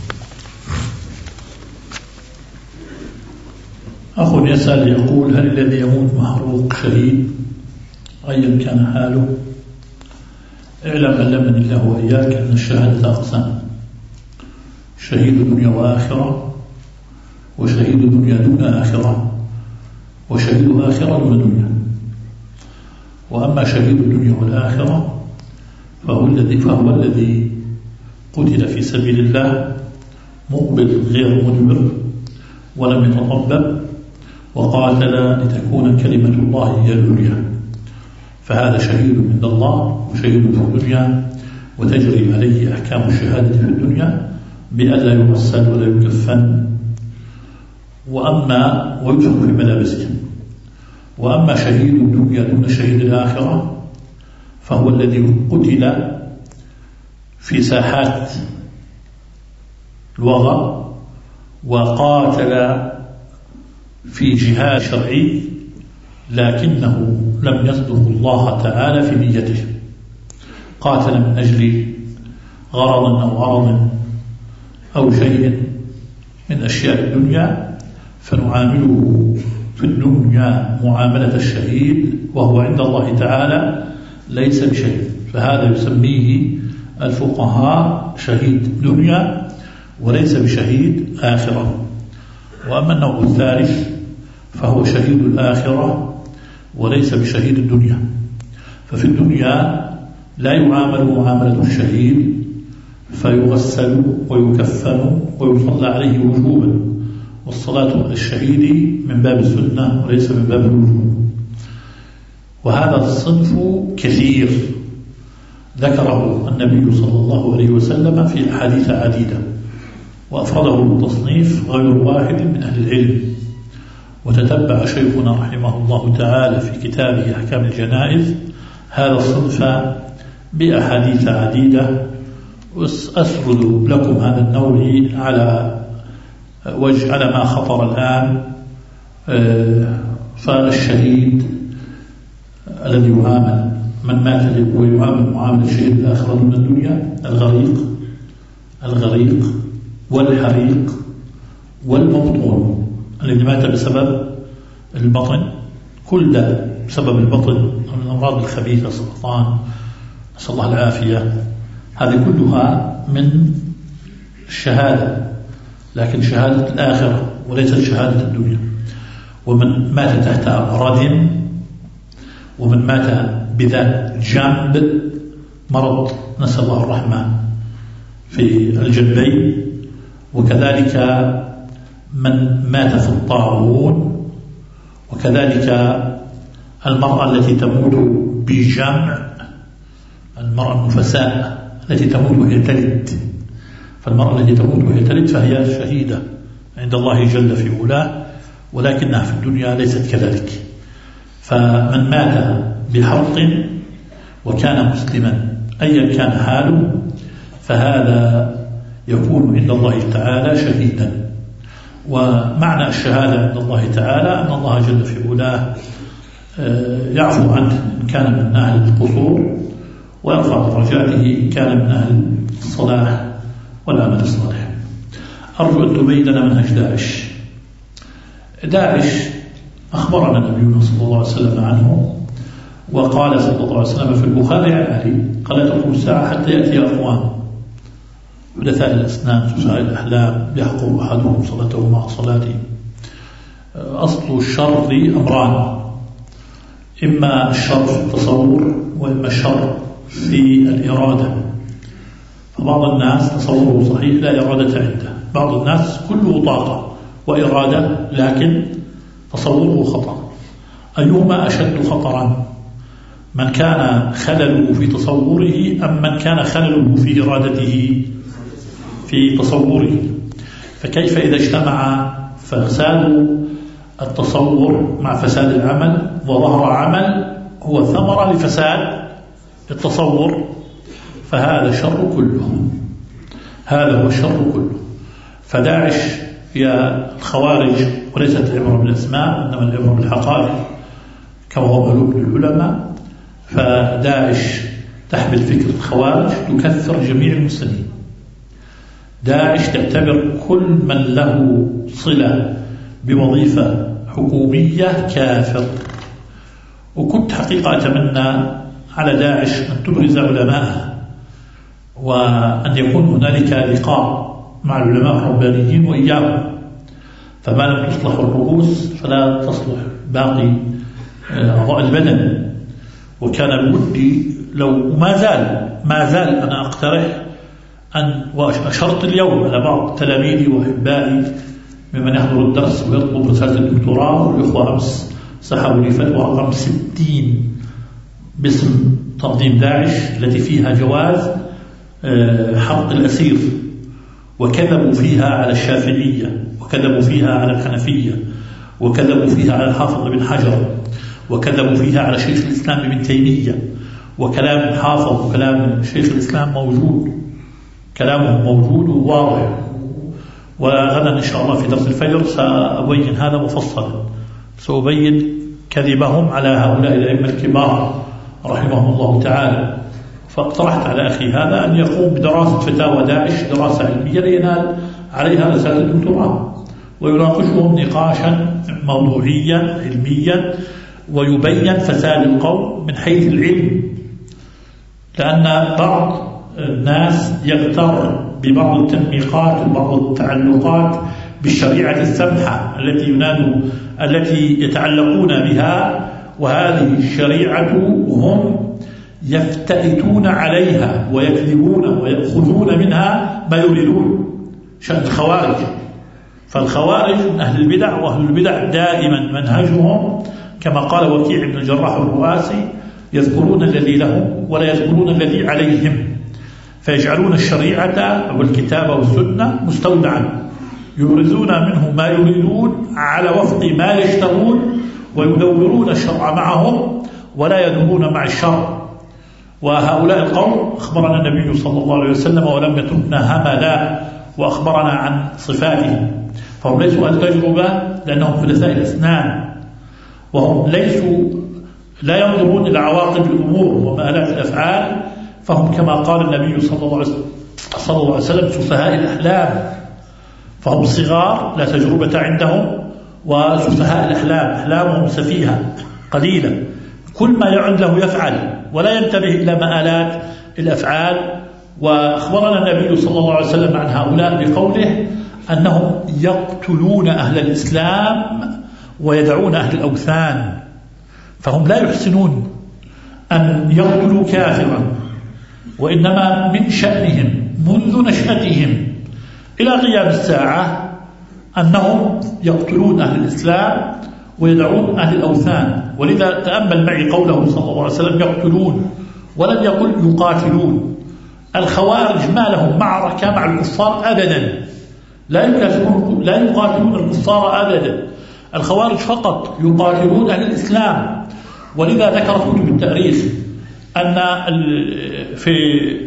أخ يسأل يقول: هل الذي يموت محروق شهيد أيا كان حاله؟ اعلم علمني الله وإياك أن الشهادة أقسام: شهيد دنيا وآخرة، وشهيد دنيا دون آخرة، وشهيد آخرة دون دنيا. وأما شهيد الدنيا والآخرة فهو الذي فهو الذي قتل في سبيل الله مقبل غير مدبر ولم يتطبب وقاتل لتكون كلمة الله هي العليا، فهذا شهيد عند الله وشهيد في الدنيا، وتجري عليه أحكام الشهادة في الدنيا بأن لا يغسل ولا يكفن وأما ويدفن في ملابسه. وأما شهيد الدنيا دون شهيد الآخرة فهو الذي قتل في ساحات الوغى وقاتل في جهاد شرعي لكنه لم يصدق الله تعالى في نيته، قاتل من أجل غرض أو عرض أو شيء من أشياء الدنيا، فنعامله في الدنيا معاملة الشهيد، وهو عند الله تعالى ليس بشهيد، فهذا يسميه الفقهاء شهيد دنيا وليس بشهيد آخرة. وأما النوع الثالث فهو شهيد الآخرة وليس بشهيد الدنيا، ففي الدنيا لا يعامل معاملة الشهيد فيغسل ويكفن ويصلى عليه وجوبا، والصلاة على الشهيد من باب السنة وليس من باب الوجوب. وهذا الصنف كثير ذكره النبي صلى الله عليه وسلم في أحاديث عديدة، وأفرده بالتصنيف غير واحد من أهل العلم. وتتبع شيخنا رحمه الله تعالى في كتابه أحكام الجنائز هذا الصنف بأحاديث عديدة، وأسرد لكم هذا النوع على وجه على ما خطر الآن. فالشهيد الذي يعامل من مات ويعامل معاملة الشهيد الآخرة من الدنيا: الغريق الغريق والحريق والمبطون، الذي مات بسبب البطن، كل ده بسبب البطن من الأمراض الخبيثة، سرطان، نسأل الله العافية، هذه كلها من الشهادة، لكن شهادة الآخرة وليست شهادة الدنيا. ومن مات تحت ردم، ومن مات بذات جنب مرض نسأل الله الرحمة في الجنبين، وكذلك من مات في الطاعون، وكذلك المرأة التي تموت بجمع، المرأة النفساء التي تموت وهي تلد، فالمرأة التي تموت وهي تلد فهي شهيدة عند الله جل في علاه، ولكنها في الدنيا ليست كذلك. فمن مات بحرق وكان مسلما أيا كان حاله فهذا يكون عند الله تعالى شهيدا. ومعنى الشهادة عند الله تعالى أن الله جل في علاه يعفو عنه إن كان من أهل القصور، ويرفع درجاته إن كان من أهل الصلاح والعمل الصالح. أرجو أن تبين لنا منهج داعش. داعش أخبرنا نبينا صلى الله عليه وسلم عنه، وقال صلى الله عليه وسلم في البخاري عن علي قال: لا تقوم الساعة حتى يأتي أقوام حدثاء الأسنان سفهاء الأحلام يحقر أحدهم صلاته مع صلاته. أصل الشر أمران: إما الشر في التصور، وإما الشر في الإرادة. فبعض الناس تصوره صحيح لا إرادة عنده، بعض الناس كله طاقة وإرادة لكن تصوره خطأ. أيهما أشد خطرا؟ من كان خلله في تصوره أم من كان خلله في إرادته في تصوره؟ فكيف إذا اجتمع فساد التصور مع فساد العمل وظهر عمل هو ثمرة لفساد التصور؟ فهذا الشر كله، هذا هو الشر كله. فداعش هي الخوارج، وليست العبرة بالأسماء إنما العبرة بالحقائق كما هو معلوم للعلماء. فداعش تحمل فكرة الخوارج تكثر جميع المسلمين. داعش تعتبر كل من له صلة بوظيفة حكومية كافر. وكنت حقيقة أتمنى على داعش أن تبرز علماءها، وأن يكون هنالك لقاء مع العلماء الربانيين وإياهم، فما لم تصلح الرؤوس فلا تصلح باقي أعضاء البدن. وكان بودي لو ما زال ما زال أنا أقترح أن، وأشرت اليوم على بعض تلاميذي وأحبائي ممن يحضر الدرس ويطلب رسالة الدكتوراه، والإخوة أمس سحبوا لي فتوى رقم ستين باسم تنظيم داعش التي فيها جواز حرق الأسير، وكذبوا فيها على الشافعية، وكذبوا فيها على الحنفية، وكذبوا فيها على الحافظ بن حجر، وكذبوا فيها على شيخ الإسلام ابن تيمية. وكلام الحافظ وكلام شيخ الإسلام موجود، كلامه موجود وواضح، وغدا إن شاء الله في درس الفجر سأبين هذا مفصلا، سأبين كذبهم على هؤلاء الأئمة الكبار رحمهم الله تعالى. فاقترحت على أخي هذا أن يقوم بدراسة فتاوى داعش دراسة علمية لينال عليها رسالة الدكتوراه، ويناقشهم نقاشا موضوعيا علميا، ويبين فساد القول من حيث العلم. لأن بعض الناس يغتر ببعض التنميقات وبعض التعلقات بالشريعة السمحة التي ينادوا التي يتعلقون بها، وهذه الشريعة هم يفتئتون عليها ويكذبون ويأخذون منها ما يريدون، شأن الخوارج. فالخوارج من أهل البدع، وأهل البدع دائما منهجهم كما قال وكيع بن الجراح الرؤاسي: يذكرون الذي لهم ولا يذكرون الذي عليهم، فيجعلون الشريعة والكتاب والسنة مستودعا، يبرزون منه ما يريدون على وفق ما يشتهون، ويدورون الشرع معهم ولا يدورون مع الشرع. وهؤلاء القوم أخبرنا النبي صلى الله عليه وسلم ولم يتركنا هملا، وأخبرنا عن صفاتهم. فهم ليسوا أهل تجربة لأنهم حدثاء الأسنان، وهم ليسوا لا ينظرون إلى عواقب الأمور ومآلات الأفعال، فهم كما قال النبي صلى الله عليه وسلم, صلى الله عليه وسلم سفهاء الأحلام. فهم صغار لا تجربة عندهم، وسفهاء الأحلام، أحلامهم سفيهة قليلة، كل ما يعد له يفعل ولا ينتبه إلى مآلات الأفعال. وأخبرنا النبي صلى الله عليه وسلم عن هؤلاء بقوله أنهم يقتلون أهل الإسلام ويدعون أهل الأوثان. فهم لا يحسنون أن يقتلوا كافرا، وإنما من شأنهم منذ نشأتهم إلى قيام الساعة أنهم يقتلون أهل الإسلام ويدعون أهل الأوثان. ولذا تأمل معي قوله صلى الله عليه وسلم يقتلون، ولم يقل يقاتلون. الخوارج ما لهم معركة مع الكفار أبدا، لا لا يقاتلون الكفار أبدا. الخوارج فقط يقاتلون أهل الإسلام. ولذا ذكر كتب التاريخ أن في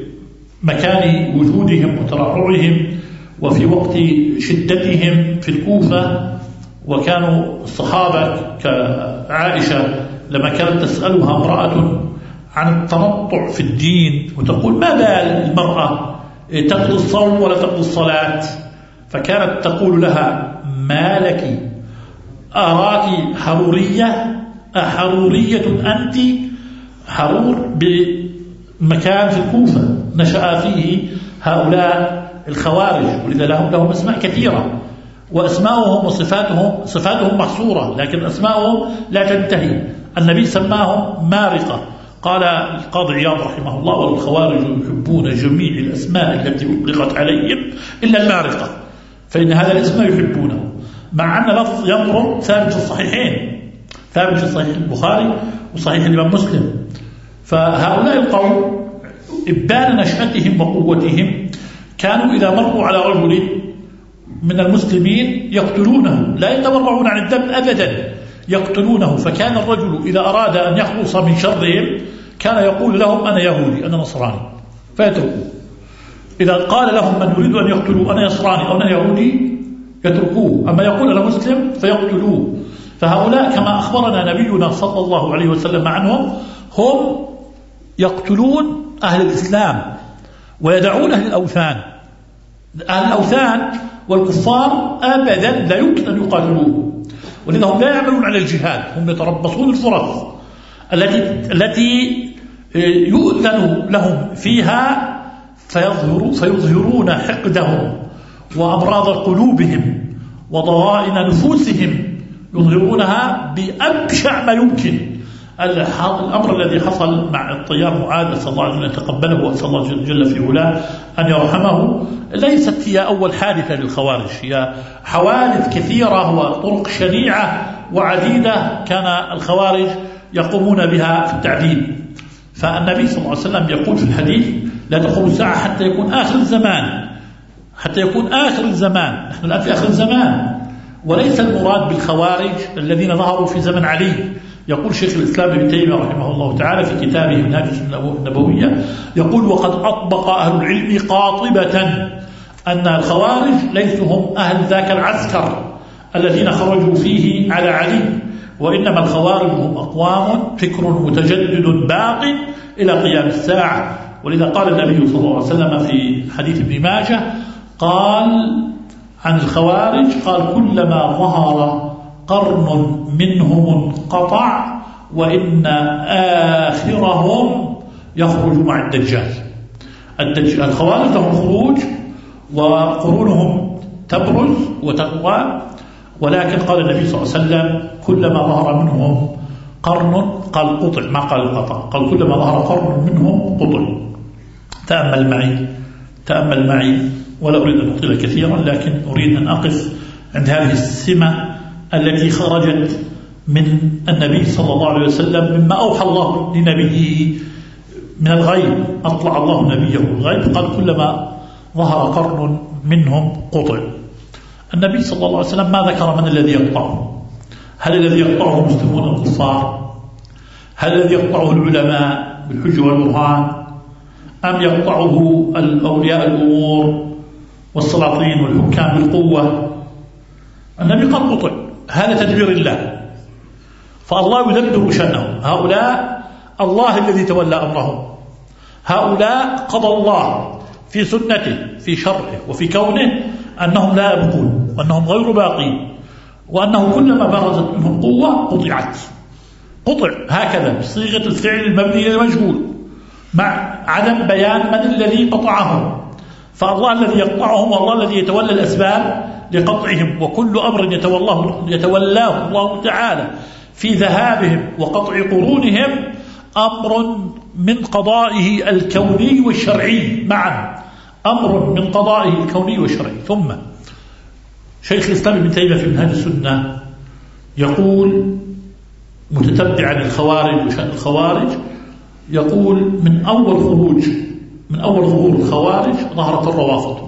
مكان وجودهم وترعرعهم وفي وقت شدتهم في الكوفة، وكانوا الصحابة كعائشة لما كانت تسألها امرأة عن التنطع في الدين وتقول ما بال المرأة تقضي الصوم ولا تقضي الصلاة، فكانت تقول لها ما لك أراك حرورية أحرورية أنت؟ حرور بمكان في الكوفة نشأ فيه هؤلاء الخوارج، ولذا لهم لهم أسماء كثيرة، وأسماؤهم وصفاتهم صفاتهم محصورة، لكن أسماؤهم لا تنتهي. النبي سماهم مارقة. قال القاضي عياض رحمه الله: والخوارج يحبون جميع الأسماء التي أطلقت عليهم إلا المارقة، فإن هذا الاسم يحبونه، مع أن لفظ يضرب ثابت في الصحيحين، ثابت في صحيح البخاري وصحيح الإمام مسلم. فهؤلاء القوم إبان نشأتهم وقوتهم كانوا إذا مروا على رجل من المسلمين يقتلونه، لا يتورعون عن الدم أبدا، يقتلونه. فكان الرجل إذا أراد أن يخلص من شرهم كان يقول لهم أنا يهودي أنا نصراني، فيتركوا. إذا قال لهم من يريد أن يقتلوا أنا نصراني أو أنا يهودي يتركوه، أما يقول أنا مسلم فيقتلوه. فهؤلاء كما أخبرنا نبينا صلى الله عليه وسلم عنهم هم يقتلون أهل الإسلام ويدعون أهل الأوثان. أهل الأوثان والكفار أبدا لا يمكن أن يقاتلوه، ولذا هم لا يعملون على الجهاد، هم يتربصون الفرص التي التي يؤذن لهم فيها فيظهرون فيظهرون حقدهم وأمراض قلوبهم وضغائن نفوسهم، يظهرونها بأبشع ما يمكن. الأمر الذي حصل مع الطيار معاذ أسأل الله أن يتقبله وأسأل الله جل في علاه أن يرحمه ليست هي أول حادثة للخوارج، هي حوادث كثيرة وطرق شنيعة وعديدة كان الخوارج يقومون بها في التعذيب. فالنبي صلى الله عليه وسلم يقول في الحديث لا تقوم الساعة حتى يكون آخر الزمان، حتى يكون آخر الزمان. نحن الآن في آخر الزمان، وليس المراد بالخوارج الذين ظهروا في زمن علي. يقول شيخ الإسلام ابن تيمية رحمه الله تعالى في كتابه منهاج السنة النبوية، يقول وقد أطبق أهل العلم قاطبة أن الخوارج ليسوا هم أهل ذاك العسكر الذين خرجوا فيه على علي، وإنما الخوارج هم أقوام فكر متجدد باق إلى قيام الساعة. ولذا قال النبي صلى الله عليه وسلم في حديث ابن ماجه قال عن الخوارج قال كلما ظهر قرن منهم انقطع وإن آخرهم يخرج مع الدجال. الدجال الخوارج لهم خروج وقرونهم تبرز وتقوى، ولكن قال النبي صلى الله عليه وسلم كلما ظهر منهم قرن قال قطع، ما قال القطع، قال كلما ظهر قرن منهم قطع. تأمل معي تأمل معي ولا أريد أن أطيل كثيرا، لكن أريد أن أقف عند هذه السمة التي خرجت من النبي صلى الله عليه وسلم مما أوحى الله لنبيه من الغيب. أطلع الله نبيه الغيب قال كلما ظهر قرن منهم قطع. النبي صلى الله عليه وسلم ما ذكر من الذي يقطعه. هل الذي يقطعه المسلمون الكفار؟ هل الذي يقطعه العلماء بالحجة والبرهان؟ أم يقطعه الأولياء الأمور والسلاطين والحكام بالقوة؟ النبي قال قطع، هذا تدبير الله، فالله يدبر شأنه. هؤلاء الله الذي تولى أمرهم، هؤلاء قضى الله في سنته في شرعه وفي كونه أنهم لا يبقون وأنهم غير باقين، وأنه كلما برزت منهم قوة قطعت. قطع هكذا بصيغة الفعل المبني للمجهول مع عدم بيان من الذي قطعهم. فالله الذي يقطعهم والله الذي يتولى الأسباب لقطعهم، وكل أمر يتولاه, يتولاه الله تعالى في ذهابهم وقطع قرونهم أمر من قضائه الكوني والشرعي معا، أمر من قضائه الكوني والشرعي. ثم شيخ الإسلام ابن تيمية في منهاج السنة يقول متتبعا الخوارج وشأن الخوارج، يقول من أول خروج من أول ظهور الخوارج ظهرت الروافض،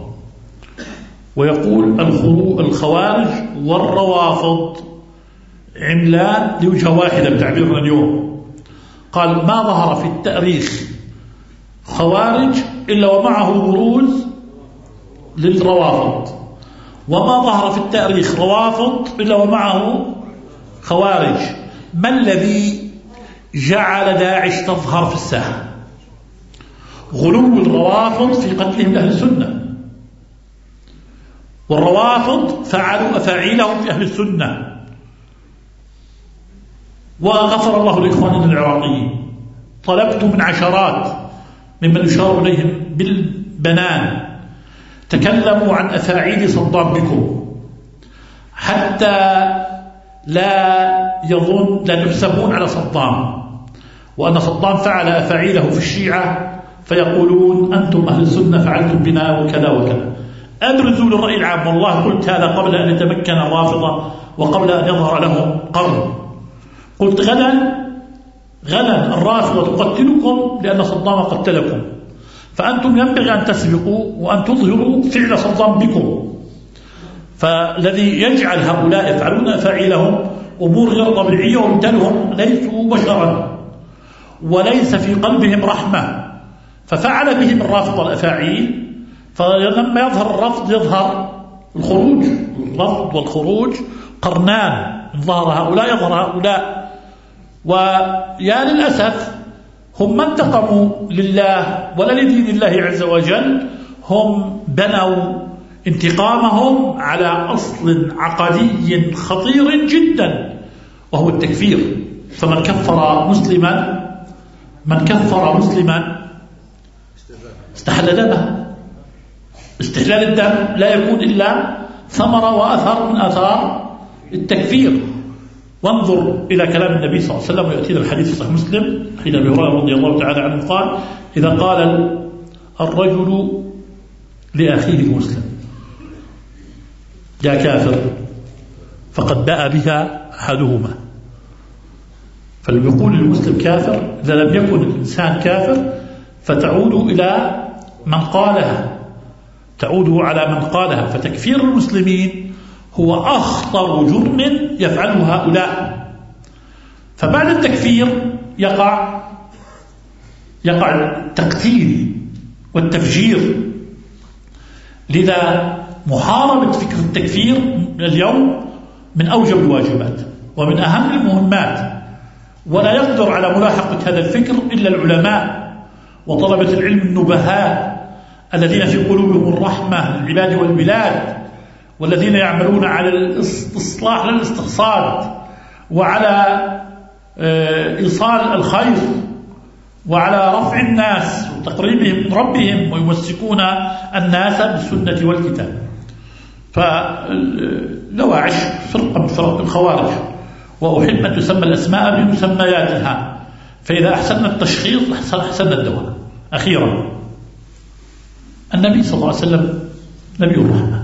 ويقول الخوارج والروافض عملان لوجهة واحدة بتعبيرنا اليوم. قال ما ظهر في التاريخ خوارج إلا ومعه بروز للروافض، وما ظهر في التاريخ روافض إلا ومعه خوارج. ما الذي جعل داعش تظهر في الساحة؟ غلو الروافض في قتلهم أهل السنة، والروافض فعلوا أفاعيلهم في أهل السنة. وغفر الله لإخواننا العراقيين، طلبت من عشرات ممن يشار إليهم بالبنان تكلموا عن أفاعيل صدام بكم حتى لا يظن لا تحسبون على صدام، وأن صدام فعل أفاعيله في الشيعة فيقولون أنتم أهل السنة فعلتم بنا وكذا وكذا. أبرزوا للرأي العام، والله قلت هذا قبل أن يتمكن الرافضة وقبل أن يظهر لهم قرن. قلت غدا غدا الرافضة تقتلكم لأن صدام قتلكم، فأنتم ينبغي أن تسبقوا وأن تظهروا فعل صدام بكم. فالذي يجعل هؤلاء يفعلون أفاعيلهم أمور غير طبيعية، ومثلهم ليسوا بشرا وليس في قلبهم رحمة، ففعل بهم الرافض الأفاعيل. فلما يظهر الرفض يظهر الخروج، الرفض والخروج قرنان، إن ظهر هؤلاء يظهر هؤلاء. ويا للأسف هم ما انتقموا لله ولا لدين الله عز وجل، هم بنوا انتقامهم على أصل عقدي خطير جدا وهو التكفير. فمن كفر مسلما من كفر مسلما استحل دمه. استحلال الدم لا يكون إلا ثمرة وأثر من أثار التكفير. وانظر إلى كلام النبي صلى الله عليه وسلم، ويأتينا الحديث في صحيح مسلم حين أبي هريرة رضي الله تعالى عنه قال: إذا قال الرجل لأخيه المسلم يا كافر فقد باء بها أحدهما. فلما يقول المسلم كافر، إذا لم يكن الإنسان كافر فتعود إلى من قالها، تعود على من قالها. فتكفير المسلمين هو أخطر جرم يفعله هؤلاء. فبعد التكفير يقع يقع التقتيل والتفجير. لذا محاربة فكر التكفير اليوم من أوجب الواجبات ومن أهم المهمات، ولا يقدر على ملاحقة هذا الفكر إلا العلماء وطلبة العلم النبهاء الذين في قلوبهم الرحمة للعباد والبلاد، والذين يعملون على الإصلاح للاستقصاد وعلى إيصال الخير وعلى رفع الناس وتقريبهم من ربهم، ويمسكون الناس بالسنة والكتاب. فلو أعش فرقة من فرق الخوارج، وأحب أن تسمى الأسماء بمسمياتها، فإذا أحسننا التشخيص أحسننا الدواء. أخيرا، النبي صلى الله عليه وسلم نبي الرحمة،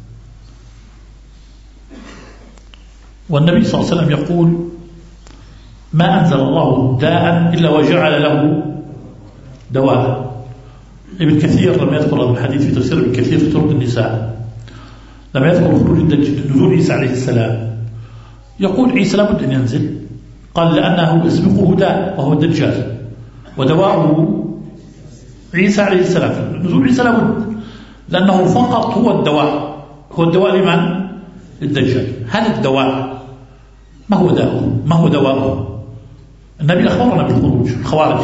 والنبي صلى الله عليه وسلم يقول: ما أنزل الله داء إلا وجعل له دواء. ابن كثير لما يذكر هذا الحديث في تفسير ابن كثير في سورة النساء، لما يذكر خروج نزول عيسى عليه السلام، يقول عيسى لابد أن ينزل، قال: لأنه يسبقه داء وهو الدجال، ودواءه عيسى عليه السلام. نزول عيسى لابد، لأنه فقط هو الدواء. هو الدواء لمن؟ الدجال. هذا الدواء ما هو داءه؟ ما هو دواءه؟ النبي أخبرنا بالخروج الخوارج.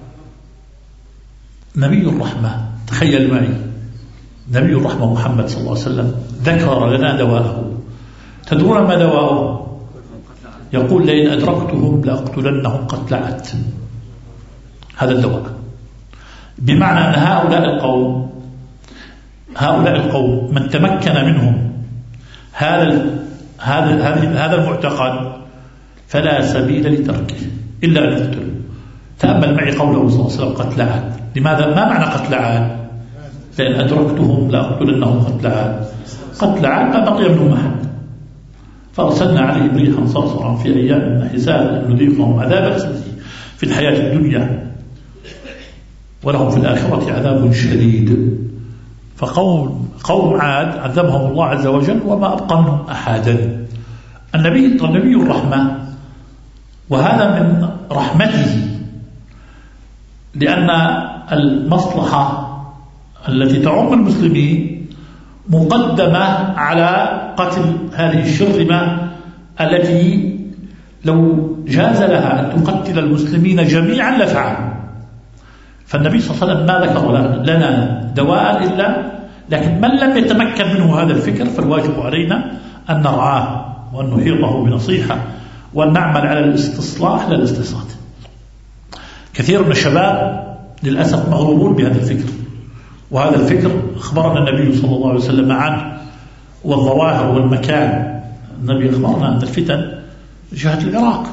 نبي الرحمة، تخيل معي، نبي الرحمة محمد صلى الله عليه وسلم ذكر لنا دواءه. تدرون ما دواءه؟ يقول: لئن أدركتهم لأقتلنهم قتلعت. هذا الدواء. بمعنى أن هؤلاء القوم هؤلاء القوم من تمكن منهم هذا هذا هذا المعتقد فلا سبيل لتركه إلا أن يقتلوا. تأمل معي قوله صلى الله عليه وسلم: قتلعات. لماذا؟ ما معنى قتلعات؟ لئن أدركتهم لأقتلنهم قتلعات. قتلعات ما بقي منهم أحد. فأرسلنا عليهم ريحا صرصرا في أيام حساب نذيقهم عذاب الخزي في الحياة الدنيا ولهم في الآخرة عذاب شديد. فقوم قوم عاد عذبهم الله عز وجل وما أبقى منهم أحدا. النبي النبي الرحمة، وهذا من رحمته، لأن المصلحة التي تعم المسلمين مقدمة على قتل هذه الشرذمة التي لو جاز لها أن تقتل المسلمين جميعا لفعل. فالنبي صلى الله عليه وسلم ما ذكر لنا دواء إلا، لكن من لم يتمكن منه هذا الفكر فالواجب علينا أن نرعاه وأن نحيطه بنصيحة وأن نعمل على الاستصلاح لا الاستصاد. كثير من الشباب للأسف مغرورون بهذا الفكر، وهذا الفكر أخبرنا النبي صلى الله عليه وسلم عنه، والظواهر والمكان. النبي أخبرنا أن الفتن جهة العراق،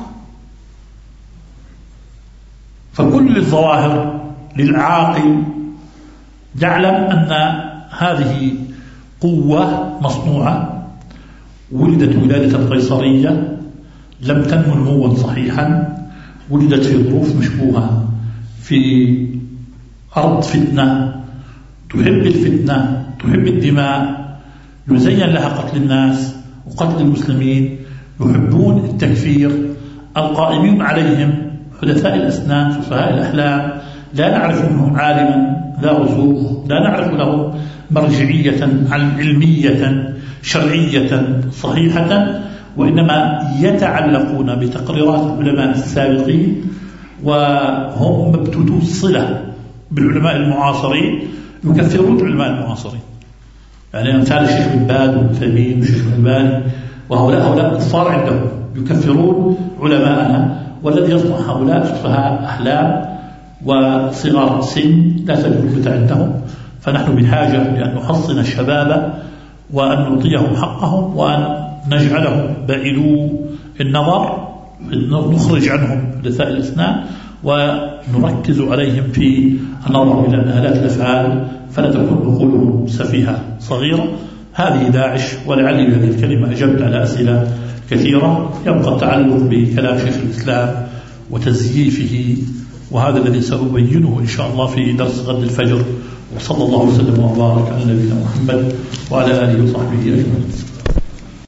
فكل الظواهر للعاقل يعلم أن هذه قوة مصنوعة ولدت ولادة قيصرية، لم تنمو نموا صحيحا، ولدت في ظروف مشبوهة، في أرض فتنة، تحب الفتنة، تحب الدماء، يزين لها قتل الناس وقتل المسلمين، يحبون التكفير. القائمين عليهم حدثاء الأسنان سفهاء الأحلام، لا نعرف منهم عالما ذا رسوخ، لا نعرف له مرجعية علمية شرعية صحيحة، وإنما يتعلقون بتقريرات العلماء السابقين، وهم مبتوتو الصلة بالعلماء المعاصرين يكفرون العلماء المعاصرين. يعني أمثال الشيخ بن باز والثمين والشيخ الألباني وهؤلاء هؤلاء كفار عندهم يكفرون علماءنا، والذي يصنع هؤلاء سفهاء أحلام وصغار سن لا تجوز الفتى عندهم. فنحن بحاجة لأن نحصن الشباب وأن نعطيهم حقهم وأن نجعلهم بعيدو النظر، نخرج عنهم حدثاء الأسنان ونركز عليهم في النظر إلى مآلات الأفعال، فلا تكون عقولهم سفيهة صغيرة. هذه داعش، ولعلي بهذه الكلمة أجبت على أسئلة كثيرة. يبقى التعلق بكلام شيخ الإسلام وتزييفه، وهذا الذي سأبينه إن شاء الله في درس غد الفجر. وصلى الله وسلم وبارك على نبينا محمد وعلى آله وصحبه أجمعين.